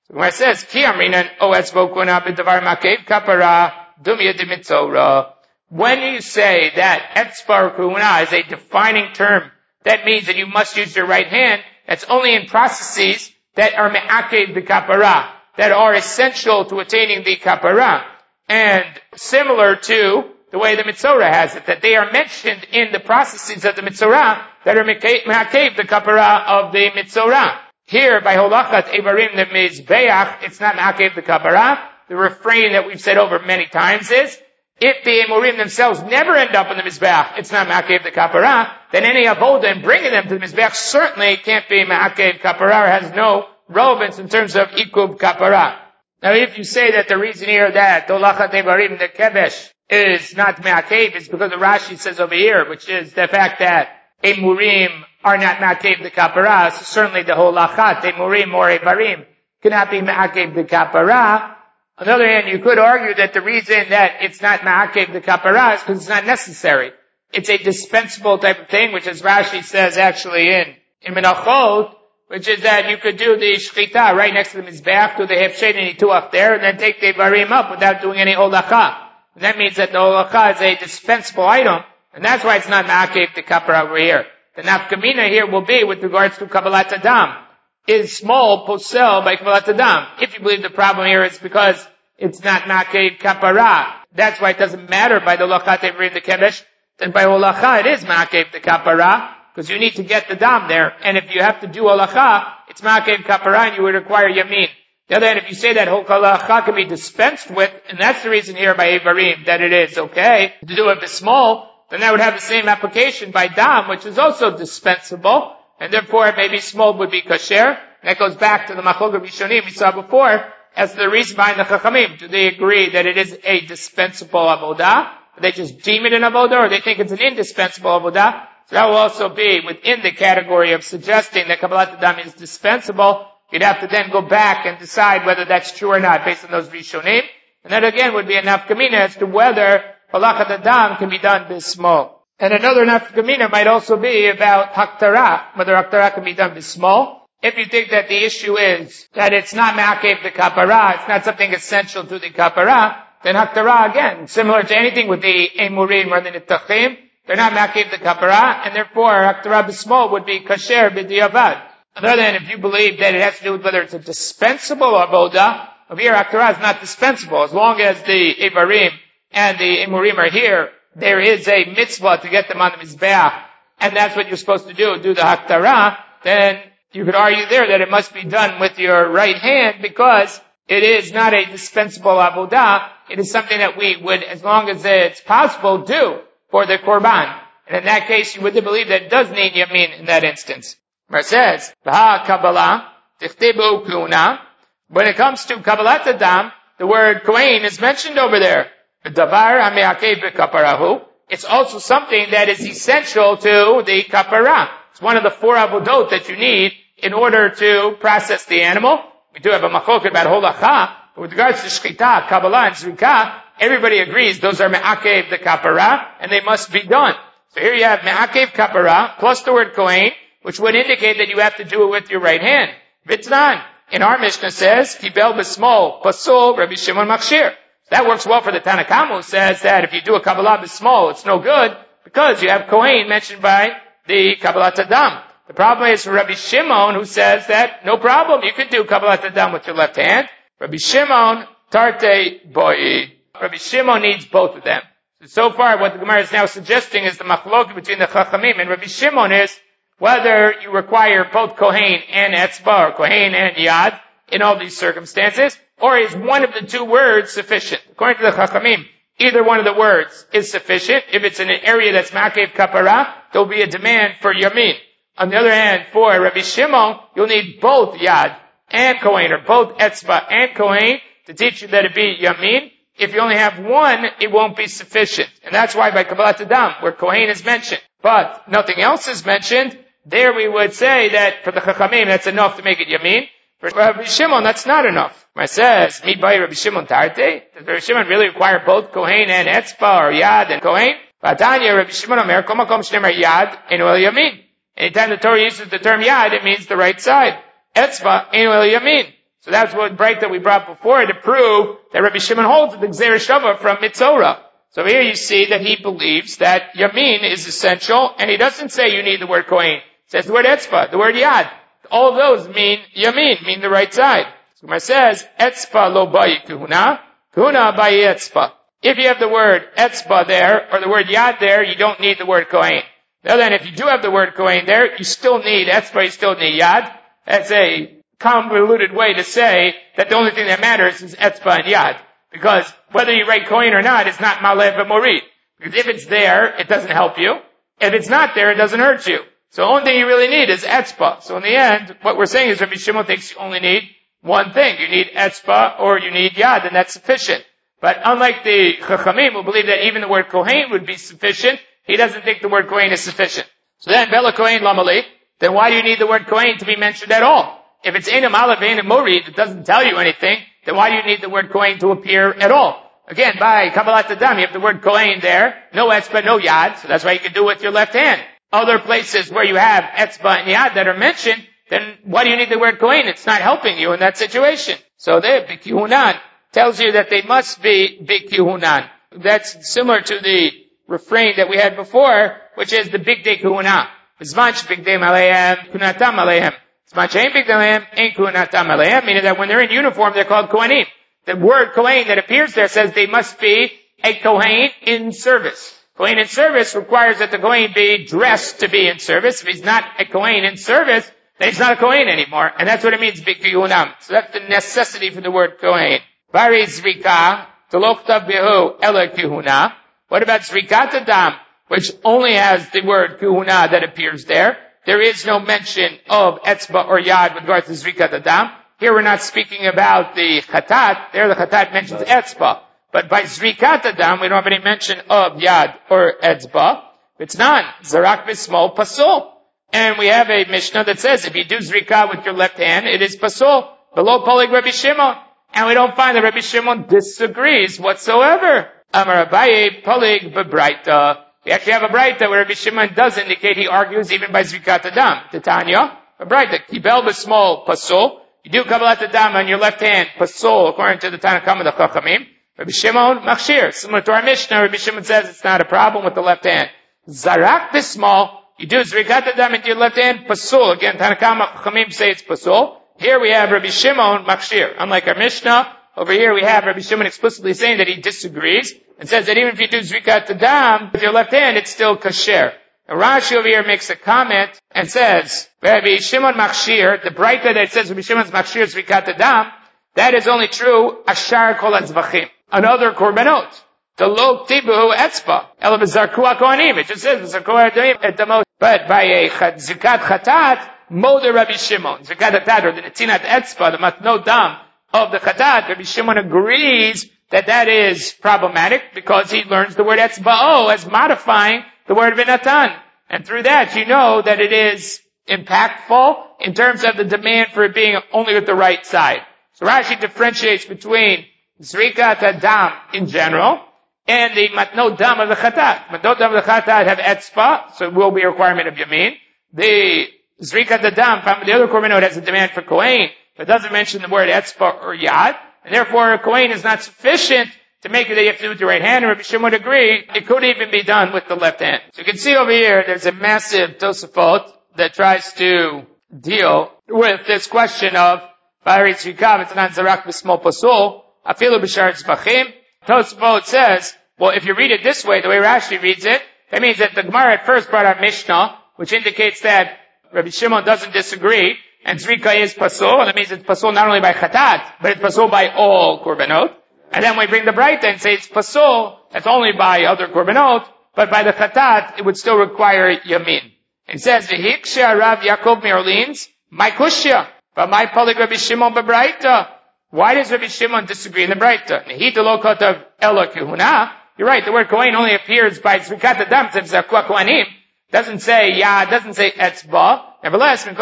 So when it says, Ki amrinan o etzba kuna b'davar makev kapara dumya dimitzora. When you say that etzba kuna is a defining term, that means that you must use your right hand. That's only in processes that are me'akev the kapara, that are essential to attaining the kapara. And similar to the way the Mitzorah has it, that they are mentioned in the processes of the Mitzorah that are me'akev the kapara of the Mitzorah. Here, by holachat evarim the mizbeach, it's not me'akev the kapara. The refrain that we've said over many times is, if the emurim themselves never end up in the mizbeach, it's not me'akev the kapara, then any avoda and bringing them to the mizbeach certainly can't be me'akev kapara, or has no relevance in terms of ikub kapara. Now, if you say that the reason here that holachat evarim the kevesh is not me'akev is because of Rashi says over here, which is the fact that emurim are not me'akev the kapara, so certainly the holachat emurim or evarim cannot be me'akev the kapara. On the other hand, you could argue that the reason that it's not ma'akev the kapara is because it's not necessary. It's a dispensable type of thing, which as Rashi says actually in, in Menachot, which is that you could do the shchita right next to the mizbeach, do the hefshed and ituach there, and then take the varim up without doing any holacha. And that means that the holacha is a dispensable item, and that's why it's not ma'akev the kapara over here. The nafkamina here will be with regards to kabbalat adam. Is small posel by kabbalat adam. If you believe the problem here is because it's not ma'akev kapara, that's why it doesn't matter by the lachat evarim the kevesh, then by holacha it is ma'akev the kapara, because you need to get the dam there, and if you have to do holacha, it's ma'akev kapara and you would require yamin. The other hand, if you say that holacha can be dispensed with, and that's the reason here by evarim, that it is okay to do it with small, then that would have the same application by dam, which is also dispensable, and therefore maybe small would be kasher. That goes back to the machlokes rishonim we saw before, as the reason behind the chachamim. Do they agree that it is a dispensable avodah? Do they just deem it an avodah, or they think it's an indispensable avodah? So that will also be within the category of suggesting that kabbalat adam is dispensable. You'd have to then go back and decide whether that's true or not based on those rishonim. And that again would be a nafkamina as to whether halachat adam can be done this small. And another nafkamina might also be about haktara, whether haktara can be done this small. If you think that the issue is that it's not ma'akev the kapara, it's not something essential to the kapara, then haktara again, similar to anything with the emurim or the nitachim, they're not ma'akev the kapara, and therefore haktara b'small would be kasher b'diavad. On the other hand, if you believe that it has to do with whether it's a dispensable avodah, over here haktara is not dispensable. As long as the evarim and the emurim are here, there is a mitzvah to get them on the mizbeach, and that's what you're supposed to do, do the haktara, then you could argue there that it must be done with your right hand because it is not a dispensable avodah. It is something that we would, as long as it's possible, do for the korban. And in that case, you would believe that it does need yamin in that instance. Where it says, V'ha kabbalah, tichtibu kuna. When it comes to kabbalat adam, the word kohen is mentioned over there. V'davar ha'me'akev b'kaparahu. It's also something that is essential to the kapara. It's one of the four avodot that you need in order to process the animal. We do have a machloket about holacha, but with regards to shchita, kabbalah, and zrika, everybody agrees those are me'akev the kapara, and they must be done. So here you have me'akev kapara, plus the word kohen, which would indicate that you have to do it with your right hand. Vitznan, in our Mishnah says, kibel b'smol, pasul, Rabbi Shimon machshir. That works well for the Tanakama, who says that if you do a kabbalah b'smol, it's no good, because you have kohen mentioned by the kabbalat adam. The problem is for Rabbi Shimon, who says that no problem, you can do kabbalat adam with your left hand. Rabbi Shimon, tarte boi. Rabbi Shimon needs both of them. So, so far, what the Gemara is now suggesting is the machlok between the Chachamim and Rabbi Shimon is whether you require both kohen and etzba, or kohen and yad, in all these circumstances, or is one of the two words sufficient? According to the Chachamim, either one of the words is sufficient. If it's in an area that's ma'akev kapara, there'll be a demand for yamin. On the other hand, for Rabbi Shimon, you'll need both yad and kohen, or both etzba and kohen, to teach you that it be yamin. If you only have one, it won't be sufficient. And that's why by kabbalat adam, where kohen is mentioned, but nothing else is mentioned, there we would say that for the chachamim, that's enough to make it yamin. For Rabbi Shimon, that's not enough. It says, mi by Rabbi Shimon tarte. Does Rabbi Shimon really require both kohen and etzba, or yad and kohen? Vatanya, Rabbi Shimon Omer, kol makom shneimar yad, enu el yamin. Anytime the Torah uses the term yad, it means the right side. Etzba, enu el yamin. So that's what break that we brought before to prove that Rabbi Shimon holds the Gzera Shava from Mitzorah. So here you see that he believes that Yamin is essential, and he doesn't say you need the word Kohen. He says the word Etzba, the word Yad. All of those mean Yamin, mean the right side. So Gemara says, Etzba lo bayi kuhuna, kuhuna bayi Etzba. If you have the word Etzba there, or the word Yad there, you don't need the word Kohen. Now then, if you do have the word Kohen there, you still need Etzba, you still need Yad. That's a convoluted way to say that the only thing that matters is Etzba and Yad. Because whether you write Kohen or not, it's not Malev and Morid. Because if it's there, it doesn't help you. If it's not there, it doesn't hurt you. So the only thing you really need is Etzba. So in the end, what we're saying is Rabbi Shimon thinks you only need one thing. You need Etzba or you need Yad, and that's sufficient. But unlike the Chachamim, who believe that even the word Kohen would be sufficient, he doesn't think the word Kohen is sufficient. So then, Bela Kohen Lamali, then why do you need the word Kohen to be mentioned at all? If it's Einam Aleph, Einam Morid, it doesn't tell you anything, then why do you need the word Kohen to appear at all? Again, by Kabbalat Adam, you have the word Kohen there, no Etzba, no Yad, so that's why you can do it with your left hand. Other places where you have Etzba and Yad that are mentioned, then why do you need the word Kohen? It's not helping you in that situation. So there, B'kihunan tells you that they must be B'kihunan. That's similar to the refrain that we had before, which is the Big Day Kuhuna. Zman Big Day Malehem, Kunatam Malehem. Zman Shein Big Day Malehem, Ein Kunatam Malehem, meaning that when they're in uniform, they're called Kohanim. The word Kohen that appears there says they must be a Kohen in service. Kohen in service requires that the Kohen be dressed to be in service. If he's not a Kohen in service, then he's not a Kohen anymore. And that's what it means, B'kihunam. So that's the necessity for the word Kohen. Bari Zrika, Telokta Bihu Ela Kihuna. What about Zrikat Adam, which only has the word Kuhuna that appears there? There is no mention of Etzba or Yad with regard to Zrikat Adam. Here we're not speaking about the Chatat. There the Chatat mentions Etzba. But by Zrikat Adam, we don't have any mention of Yad or Etzba. It's none. Zarak Bismol Pasul. And we have a Mishnah that says if you do Zrika with your left hand, it is Pasul. Below Polig Rabbi Shimon. And we don't find that Rabbi Shimon disagrees whatsoever. Amar Abaye Polig Bebraita. We actually have a Braita where Rabbi Shimon does indicate he argues even by Zrikat Adam. Titania, a Braita. Kibel Bismol Pasul. You do Kabbalat Adam on your left hand, Pasul, according to the Tanakh of the Chachamim. Rabbi Shimon, Machshir. Similar to our Mishnah, Rabbi Shimon says it's not a problem with the left hand. Zarak Bismol. You do Zrikat Adam into your left hand, Pasul. Again, Tanakh Chachamim say it's Pasul. Here we have Rabbi Shimon, Machshir. Unlike our Mishnah, over here we have Rabbi Shimon explicitly saying that he disagrees and says that even if you do Zrikat Adam with your left hand, it's still kasher. And Rashi over here makes a comment and says, Rabbi Shimon Machshir, the Braita that says Rabbi Shimon's Machshir Zrikat Adam, that is only true Ashar Kol HaZvachim. Another korbanot. The lo tibuhu etzba. Ela b'zarku ha-kohanim. It just says b'zarku ha-kohanim at the most. But by a Zrikat Chatat, Moder Rabbi Shimon. Zrikat Chatat, or the Netinat Etzba, the matno dam of the Chatat, Rabbi Shimon agrees that that is problematic because he learns the word Etzba'o as modifying the word V'natan. And through that, you know that it is impactful in terms of the demand for it being only with the right side. So Rashi differentiates between Zrikat Adam in general and the Matno Dam of the Chatat. Matno Dam of the Chatat have Etzba, so it will be a requirement of Yamin. The Zrikat Adam, the other korbanot, has a demand for Kohen, but doesn't mention the word Etzba or Yad, and therefore Kohen is not sufficient to make it that you have to do it with the right hand, and Rabbi Shimon would agree, it could even be done with the left hand. So you can see over here, there's a massive Tosafot that tries to deal with this question of Bari Tzrikav, it's not Zarak B'Smol Pasul, Afilu B'Shar Tzvachim. Tosafot says, well, if you read it this way, the way Rashi reads it, that means that the Gemara at first brought out Mishnah, which indicates that Rabbi Shimon doesn't disagree, and Zrika is Pasul, and that means it's Pasul not only by Chatat, but it's Pasul by all Korbanot. And then we bring the Braita and say it's Pasul, that's only by other Korbanot, but by the Chatat, it would still require Yamin. It says, V'hiksha Rav Yaakov Mirlins, my Kushya, but my Polig Rabbi Shimon Bebraita. Why does Rabbi Shimon disagree in the Braita? Nehi lo kotav Ela Kihuna. You're right, the word Kohen only appears by Zrikat Adam, says Zakua Kohanim. Doesn't say Ya, doesn't say Etzba. Nevertheless, we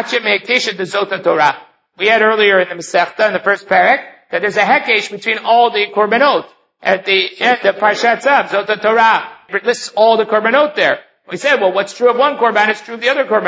had earlier in the Masechta, in the first parak, that there's a hekesh between all the korbanot. At the end of Parshat Tzav, Zota Torah, it lists all the korbanot there. We said, well, what's true of one korban is true of the other korbanot.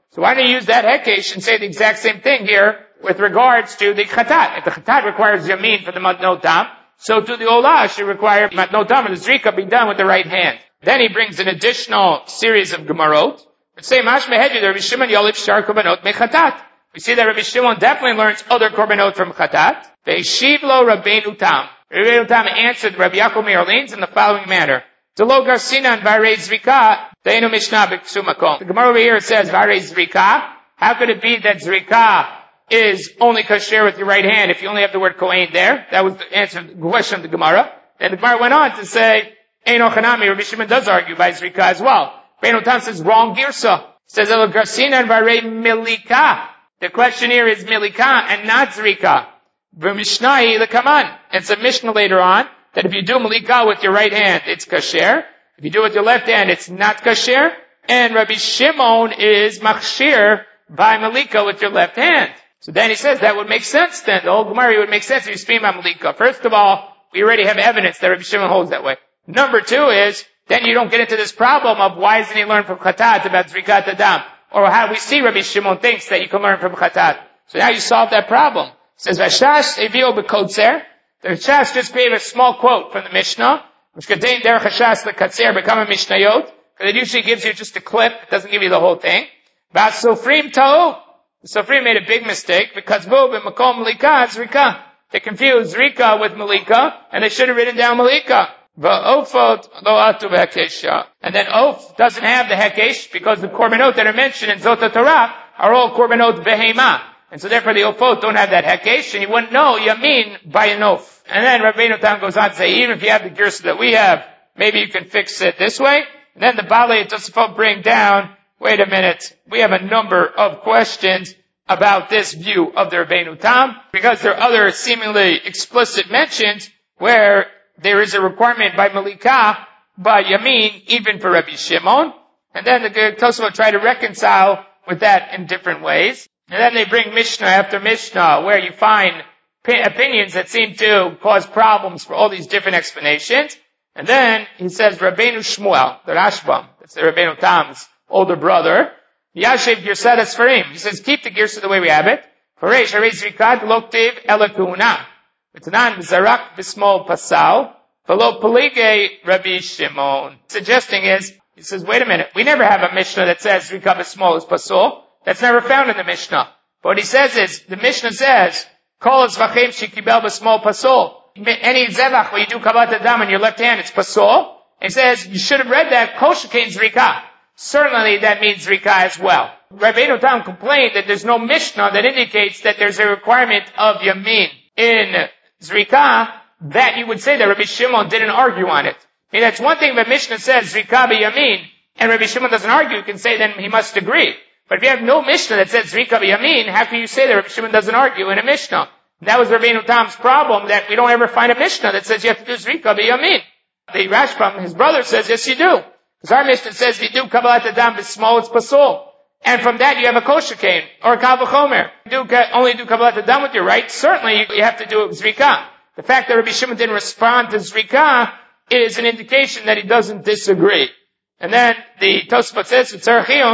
So why don't you use that hekesh and say the exact same thing here with regards to the chatat? If the chatat requires yamin for the matnot tam, so to the olah should require matnot tam and the zrika be done with the right hand. Then he brings an additional series of gemarot. Say mashmeh hedyu, Rabbi Shimon yolif shar korbanot mechatat. We see that Rabbi Shimon definitely learns other korbanot from chatat. Ve'eshiv lo Rabbeinu Tam. Rabbeinu Tam answered Rabbi Yaakov Me'orleans in the following manner. Delo garsinan v'arei zrika, de'enu mishnah b'ksu makom. The Gemara over here says v'arei zrika. How could it be that zrika is only kasher with your right hand if you only have the word kohen there? That was the answer to the question of the Gemara. Then the Gemara went on to say, Eino chanami, Rabbi Shimon does argue by zrika as well. Rabbeinu Tam says wrong girsa. Says delo garsinan v'arei milika. The question here is milika and not zrika. V'mishnai lekaman. It's a mishnah later on that if you do milika with your right hand, it's kasher. If you do it with your left hand, it's not kasher. And Rabbi Shimon is machshir by milika with your left hand. So then he says that would make sense then. The whole Gemara would make sense if you speak about milika. First of all, we already have evidence that Rabbi Shimon holds that way. Number two is, then you don't get into this problem of why doesn't he learn from chatat about zrikat adam? Or how we see Rabbi Shimon thinks that you can learn from chatat. So now you solve that problem. It says, Vashash evio b'kotzer. The Rashash just gave a small quote from the Mishnah, which contained derech hashas l'katzer become a mishnayot, because it usually gives you just a clip, it doesn't give you the whole thing. Vas sofrim ta'u. The Sofrim made a big mistake, because bo b'makom malika zrika. They confused zrika with malika, and they should have written down malika. Va'ofot lo atu v'hekesha. And then Of doesn't have the hekesh because the korbanot that are mentioned in Zot Torah are all korbanot behema. And so therefore the Ofot don't have that hekesh, and you wouldn't know yamin by an Of. And then Rabbeinu Tam goes on to say, even if you have the girsa that we have, maybe you can fix it this way. And then the Balei Tosafot bring down, wait a minute, we have a number of questions about this view of the Rabbeinu Tam, because there are other seemingly explicit mentions where there is a requirement by Malika, by Yamin, even for Rabbi Shimon. And then the Tosafot try to reconcile with that in different ways. And then they bring Mishnah after Mishnah, where you find opinions that seem to cause problems for all these different explanations. And then he says, Rabbeinu Shmuel, the Rashbam, that's the Rabbeinu Tam's older brother, Yashev Girsat Esfarim. He says, keep the Girsa the way we have it. Faresh Harei Zrikat Loktiv Elakuna. V'tanan Zarak B'smol Pasal. V'lo Pelige Rabbi Shimon. Suggesting is, he says, wait a minute, we never have a Mishnah that says Zrikat B'smol is Pasol. That's never found in the Mishnah. But what he says is, the Mishnah says, Kol Zvachem Shekibel B'smol Pasol. Any Zevach where you do Kabbalat Adam in your left hand, it's Pasol. He says, you should have read that, Kol Shekain Zrika. Certainly that means Zrika as well. Rabbeinu Tam complained that there's no Mishnah that indicates that there's a requirement of Yamin in Zrika, that you would say that Rabbi Shimon didn't argue on it. I mean, that's one thing that Mishnah says, Zrika b'Yamin, and Rabbi Shimon doesn't argue, you can say then he must agree. But if you have no Mishnah that says Zrika b'Yamin, how can you say that Rabbi Shimon doesn't argue in a Mishnah? That was Rabbeinu Tam's problem, that we don't ever find a Mishnah that says you have to do Zrika b'Yamin. The Rashbam, his brother, says, yes you do. Because our Mishnah says if you do Kabbalat Adam b'Smol, it's Pasol. And from that you have a kosher cane, or a Kal V'chomer. You do, only do Kabbalat Adam with your right, certainly you, you have to do it with Zrika. The fact that Rabbi Shimon didn't respond to Zrika is an indication that he doesn't disagree. And then the Tosafot says, it's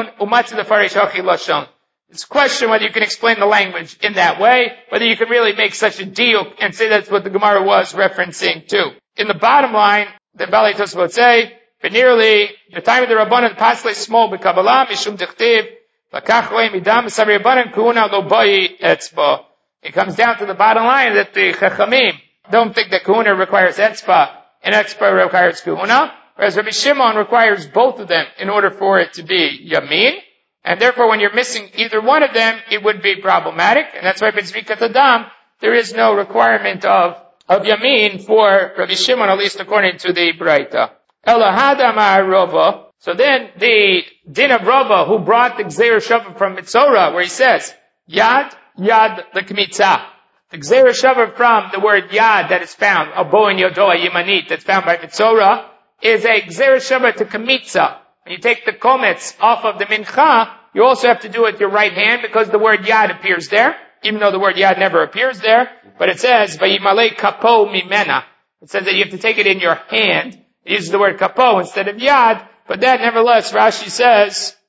a question whether you can explain the language in that way, whether you can really make such a deal and say that's what the Gemara was referencing to. In the bottom line, the Balei Tosafot say, but nearly the time of the Rabbanan Paslei small b'Kabbalah mishum dichtiv lakach loy midam b'savi Rabbanan kuhuna lo boi etzba. It comes down to the bottom line that the Chachamim don't think that kuhuna requires etzba and etzba requires kuhuna, whereas Rabbi Shimon requires both of them in order for it to be yamin, and therefore when you're missing either one of them, it would be problematic, and that's why if it's Zrikat Adam, there is no requirement of of yamin for Rabbi Shimon, at least according to the Braita. Elahadamar Rava. So then the din of Rava, who brought the Gzeir Shava from Mitzorah, where he says, Yad, Yad, the Kmitza. The Gzeir Shava from the word Yad that is found, Abo and Yodoa Yimanit, that's found by Mitzorah, is a Gzeir Shava to Kmitza. When you take the Kometz off of the Mincha, you also have to do it with your right hand because the word Yad appears there, even though the word Yad never appears there. But it says, Vayimale Kapo Mimena. It says that you have to take it in your hand. It uses the word kapo instead of yad, but that nevertheless, Rashi says,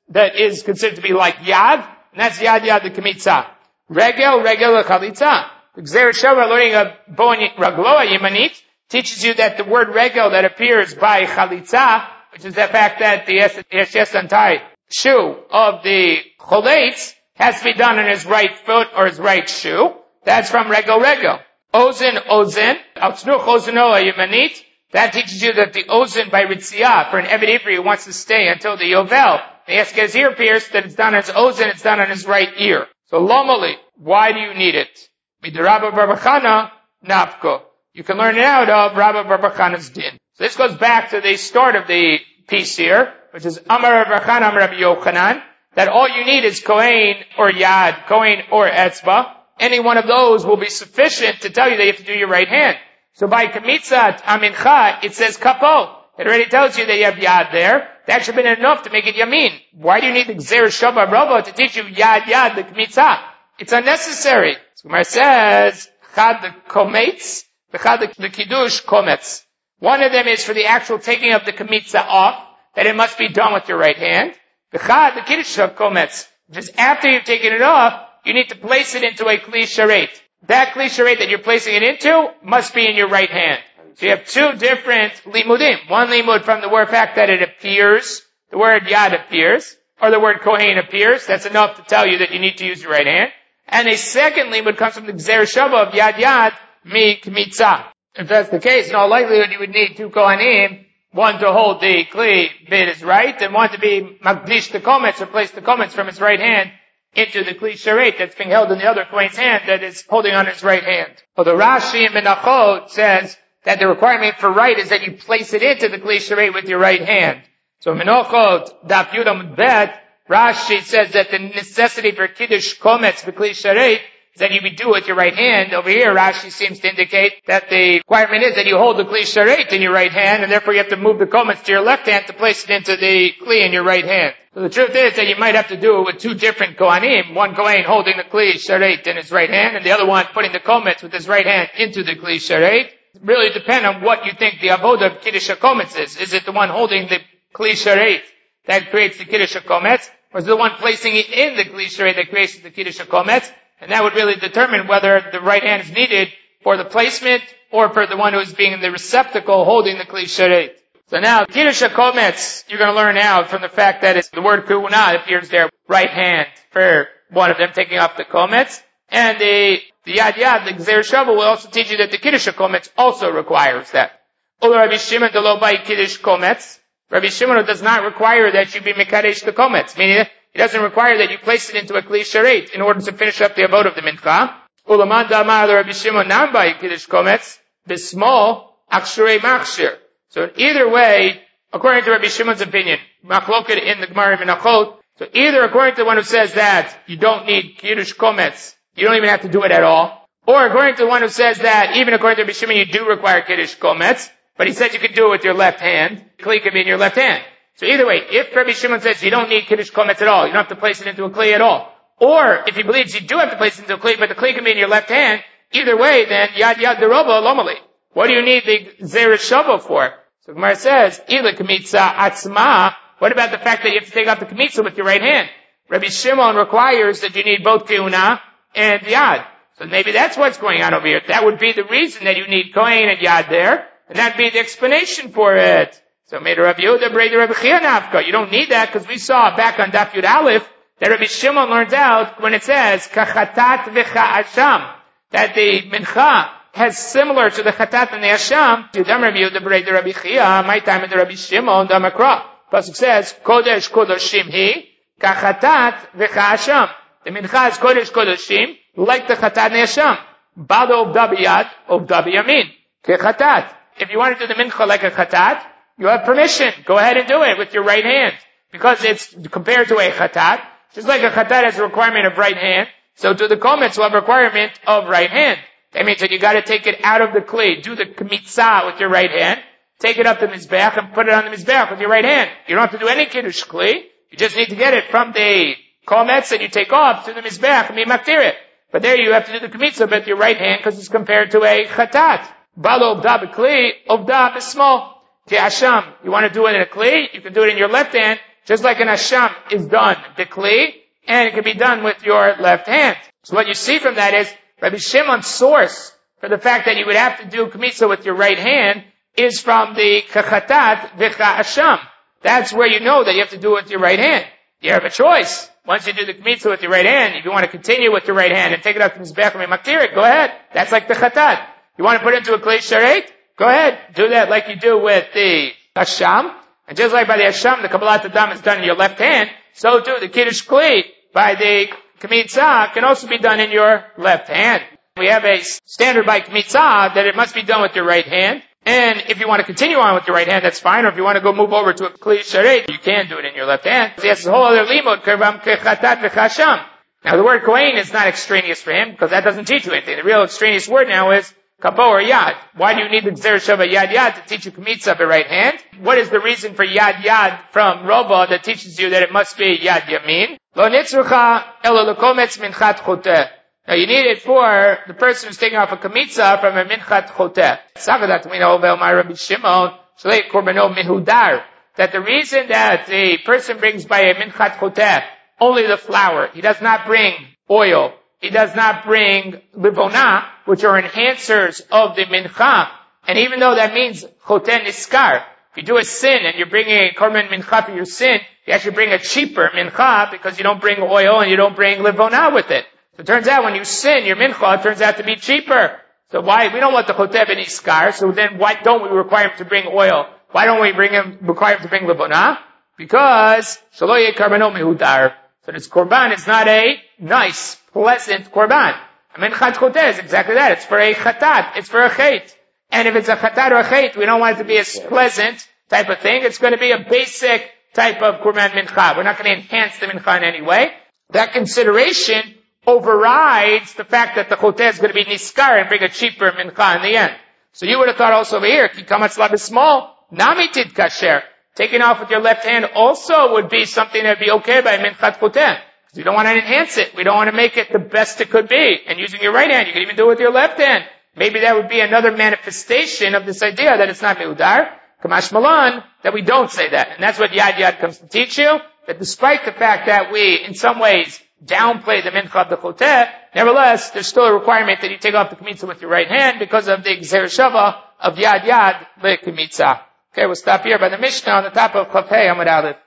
that is considered to be like yad, and that's yad yad the kmitza. Regel, regel, chalitza. The Gzeir Shava learning of Bon Ragloa Yemanit teaches you that the word regel that appears by chalitza, which is the fact that the Yeshesantai shoe of the choletz has to be done on his right foot or his right shoe. That's from regel regel. Ozen, ozen, Altznuch ozenoa Yemanit. That teaches you that the ozen by Ritziyah, for an Eved Ivri who wants to stay until the Yovel, he has to get his ear pierced, that it's done on his ozen, it's done on his right ear. So lomali, why do you need it? Midrabba Barbachana, Napko. You can learn it out of Rabba Barbachana's din. So this goes back to the start of the piece here, which is Amar Barbachana, Amar Rabbi Yochanan, that all you need is Kohen or Yad, Kohen or Etzba. Any one of those will be sufficient to tell you that you have to do your right hand. So by Kamitzat Amincha, it says Kapo. It already tells you that you have Yad there. That should have been enough to make it Yamin. Why do you need the Gzeir Shava Rava to teach you Yad Yad, the Kamitzah? It's unnecessary. So Gemara says, Chad the Kometz, Chad the Kiddush Kometz. One of them is for the actual taking of the Kamitzah off, that it must be done with your right hand. The Chad the Kiddush Kometz, just after you've taken it off, you need to place it into a Kli Sharet. That Kli Sharet that you're placing it into must be in your right hand. So you have two different limudim. One limud from the word fact that it appears, the word yad appears, or the word kohen appears. That's enough to tell you that you need to use your right hand. And a second limud comes from the Gzeir Shava of yad yad mi kmitza. If that's the case, in all likelihood you would need two kohanim, one to hold the kli bit his right, and one to be magdish the kometz, or place the kometz from his right hand into the Kli Sharet that's being held in the other Kohen's hand that is holding on his right hand. Well, the Rashi in Menachot says that the requirement for right is that you place it into the Kli Sharet with your right hand. So Menachot, Daf Yudam Bet, Rashi says that the necessity for Kiddush Kometz for Kli Sharet is that you do it with your right hand. Over here, Rashi seems to indicate that the requirement is that you hold the Kli Sharet in your right hand, and therefore you have to move the Kometz to your left hand to place it into the Kli in your right hand. So the truth is that you might have to do it with two different Kohanim. One Kohen holding the Kli Sharet in his right hand, and the other one putting the Kometz with his right hand into the Kli Sharet. It really depends on what you think the avodah of Kiddush HaKometz is. Is it the one holding the Kli Sharet that creates the Kiddush HaKometz, or is it the one placing it in the Kli Sharet that creates the Kiddush HaKometz? And that would really determine whether the right hand is needed for the placement or for the one who is being in the receptacle holding the Kli Sharet. So now, Kiddush HaKometz, you're going to learn out from the fact that it's the word Kuhuna appears there, right hand, for one of them taking off the Kometz. And the, the Yad Yad, the Gzeir Shava, will also teach you that the Kiddush HaKometz also requires that. Ola Rabbi Shimon de lo bai Kiddush Kometz. Rabbi Shimon does not require that you be Mekadesh the Kometz, meaning it doesn't require that you place it into a Kli Sharet in order to finish up the avodah of the Mincha. Ulaman Damar Rabbi Shimon nam bai Kiddush Kometz, bismol Akshrei Machshir. So either way, according to Rabbi Shimon's opinion, Machloket in the Gemara Menachot, so either according to the one who says that you don't need Kiddush Kometz, you don't even have to do it at all, or according to the one who says that even according to Rabbi Shimon you do require Kiddush Kometz, but he says you can do it with your left hand, Kli can be in your left hand. So either way, if Rabbi Shimon says you don't need Kiddush Kometz at all, you don't have to place it into a Kli at all, or if he believes you do have to place it into a Kli, but the Kli can be in your left hand, either way, then Yad Yad Deroba Lomali. What do you need the Gzeir Shava for? So Gemara says, Ila Kmitza Atzma. What about the fact that you have to take out the Kmitza with your right hand? Rabbi Shimon requires that you need both Kehuna and Yad. So maybe that's what's going on over here. That would be the reason that you need Kohen and Yad there, and that'd be the explanation for it. So made Rabbi Yehuda Breda Rabbi Chia Nafka. You don't need that because we saw back on Daf Yud Aleph that Rabbi Shimon learns out when it says Kachatat V'cha Asham, that the Mincha has similar to the Chatat and the Asham. Yudam Rabbi Yehuda Breda Rabbi Chia, my time in the Rabbi Shimon Damakra. Pasuk says Kodesh Kodeshim Hi Kachatat V'cha Asham. The Mincha is Kodesh Kodeshim like the Chatat and the Asham. Bado Ovda B'yad Ovda B'yamin Kechatat. If you want to do the Mincha like a Chatat, you have permission. Go ahead and do it with your right hand. Because it's compared to a Chatat. Just like a Chatat has a requirement of right hand, so to the Kometz will have a requirement of right hand. That means that you gotta take it out of the Kli, do the Kmitza with your right hand, take it up to the Mizbeach and put it on the Mizbeach with your right hand. You don't have to do any Kiddush Kli. You just need to get it from the Kometz that you take off to the Mizbeach and be maktir it. But there you have to do the Kmitza with your right hand because it's compared to a Chatat. Balo Ovda B'Kli, Ovda B'Smol. Asham, you want to do it in a Kli, you can do it in your left hand, just like an asham is done bikli, and it can be done with your left hand. So what you see from that is Rabbi Shimon's source for the fact that you would have to do kmitza with your right hand is from the kachatat v'cha asham. That's where you know that you have to do it with your right hand. You have a choice. Once you do the kmitza with your right hand, if you want to continue with your right hand and take it up to the mizbech and maktir it, go ahead. That's like the chatat. You want to put it into a klei sharet? Go ahead. Do that like you do with the asham. And just like by the asham, the kabbalat adam is done in your left hand, so too the kiddush kli by the kmitza can also be done in your left hand. We have a standard by kmitza that it must be done with your right hand. And if you want to continue on with your right hand, that's fine. Or if you want to go move over to a kli sharet, you can do it in your left hand. So he has a whole other limud, kervam kechatat v'chasham. Now the word kohen is not extraneous for him, because that doesn't teach you anything. The real extraneous word now is kapo or yad. Why do you need the gzer shava yad yad to teach you kmitza by right hand? What is the reason for yad yad from Rava that teaches you that it must be yad yamin? Lo nitzrucha elo lekometz minchat choteh. Now you need it for the person who's taking off a kmitza from a minchat choteh. Sagadat mina ovel my Rabbi Shimon shlei korbano mihudar. That the reason that the person brings by a minchat choteh only the flour, he does not bring oil, he does not bring livona, which are enhancers of the mincha. And even though that means choteh niskar, if you do a sin and you're bringing a korban mincha for your sin, you actually bring a cheaper mincha because you don't bring oil and you don't bring livona with it. So it turns out when you sin, your mincha turns out to be cheaper. So why, we don't want the choteh ben iskar, so then why don't we require him to bring oil? Why don't we bring him, require him to bring livona? Because, shelo yeh karbano mehudar. So this korban is not a nice, pleasant korban. A minchat choteh is exactly that. It's for a chatat. It's for a chait. And if it's a chatat or a chait, we don't want it to be a pleasant type of thing. It's going to be a basic type of korban mincha. We're not going to enhance the mincha in any way. That consideration overrides the fact that the choteh is going to be niskar and bring a cheaper mincha in the end. So you would have thought also over here, ki kamatz lab is small, namitid kasher. Taking off with your left hand also would be something that would be okay by minchat choteh. Because we don't want to enhance it. We don't want to make it the best it could be. And using your right hand, you can even do it with your left hand. Maybe that would be another manifestation of this idea that it's not meudar. Kamash malan, that we don't say that. And that's what Yad Yad comes to teach you. That despite the fact that we, in some ways, downplay the mincha of the choteh, nevertheless, there's still a requirement that you take off the kmitza with your right hand because of the gzer shava of Yad Yad le kmitza. Okay, we'll stop here by the Mishnah on the top of Chaf Hei Amud Aleph.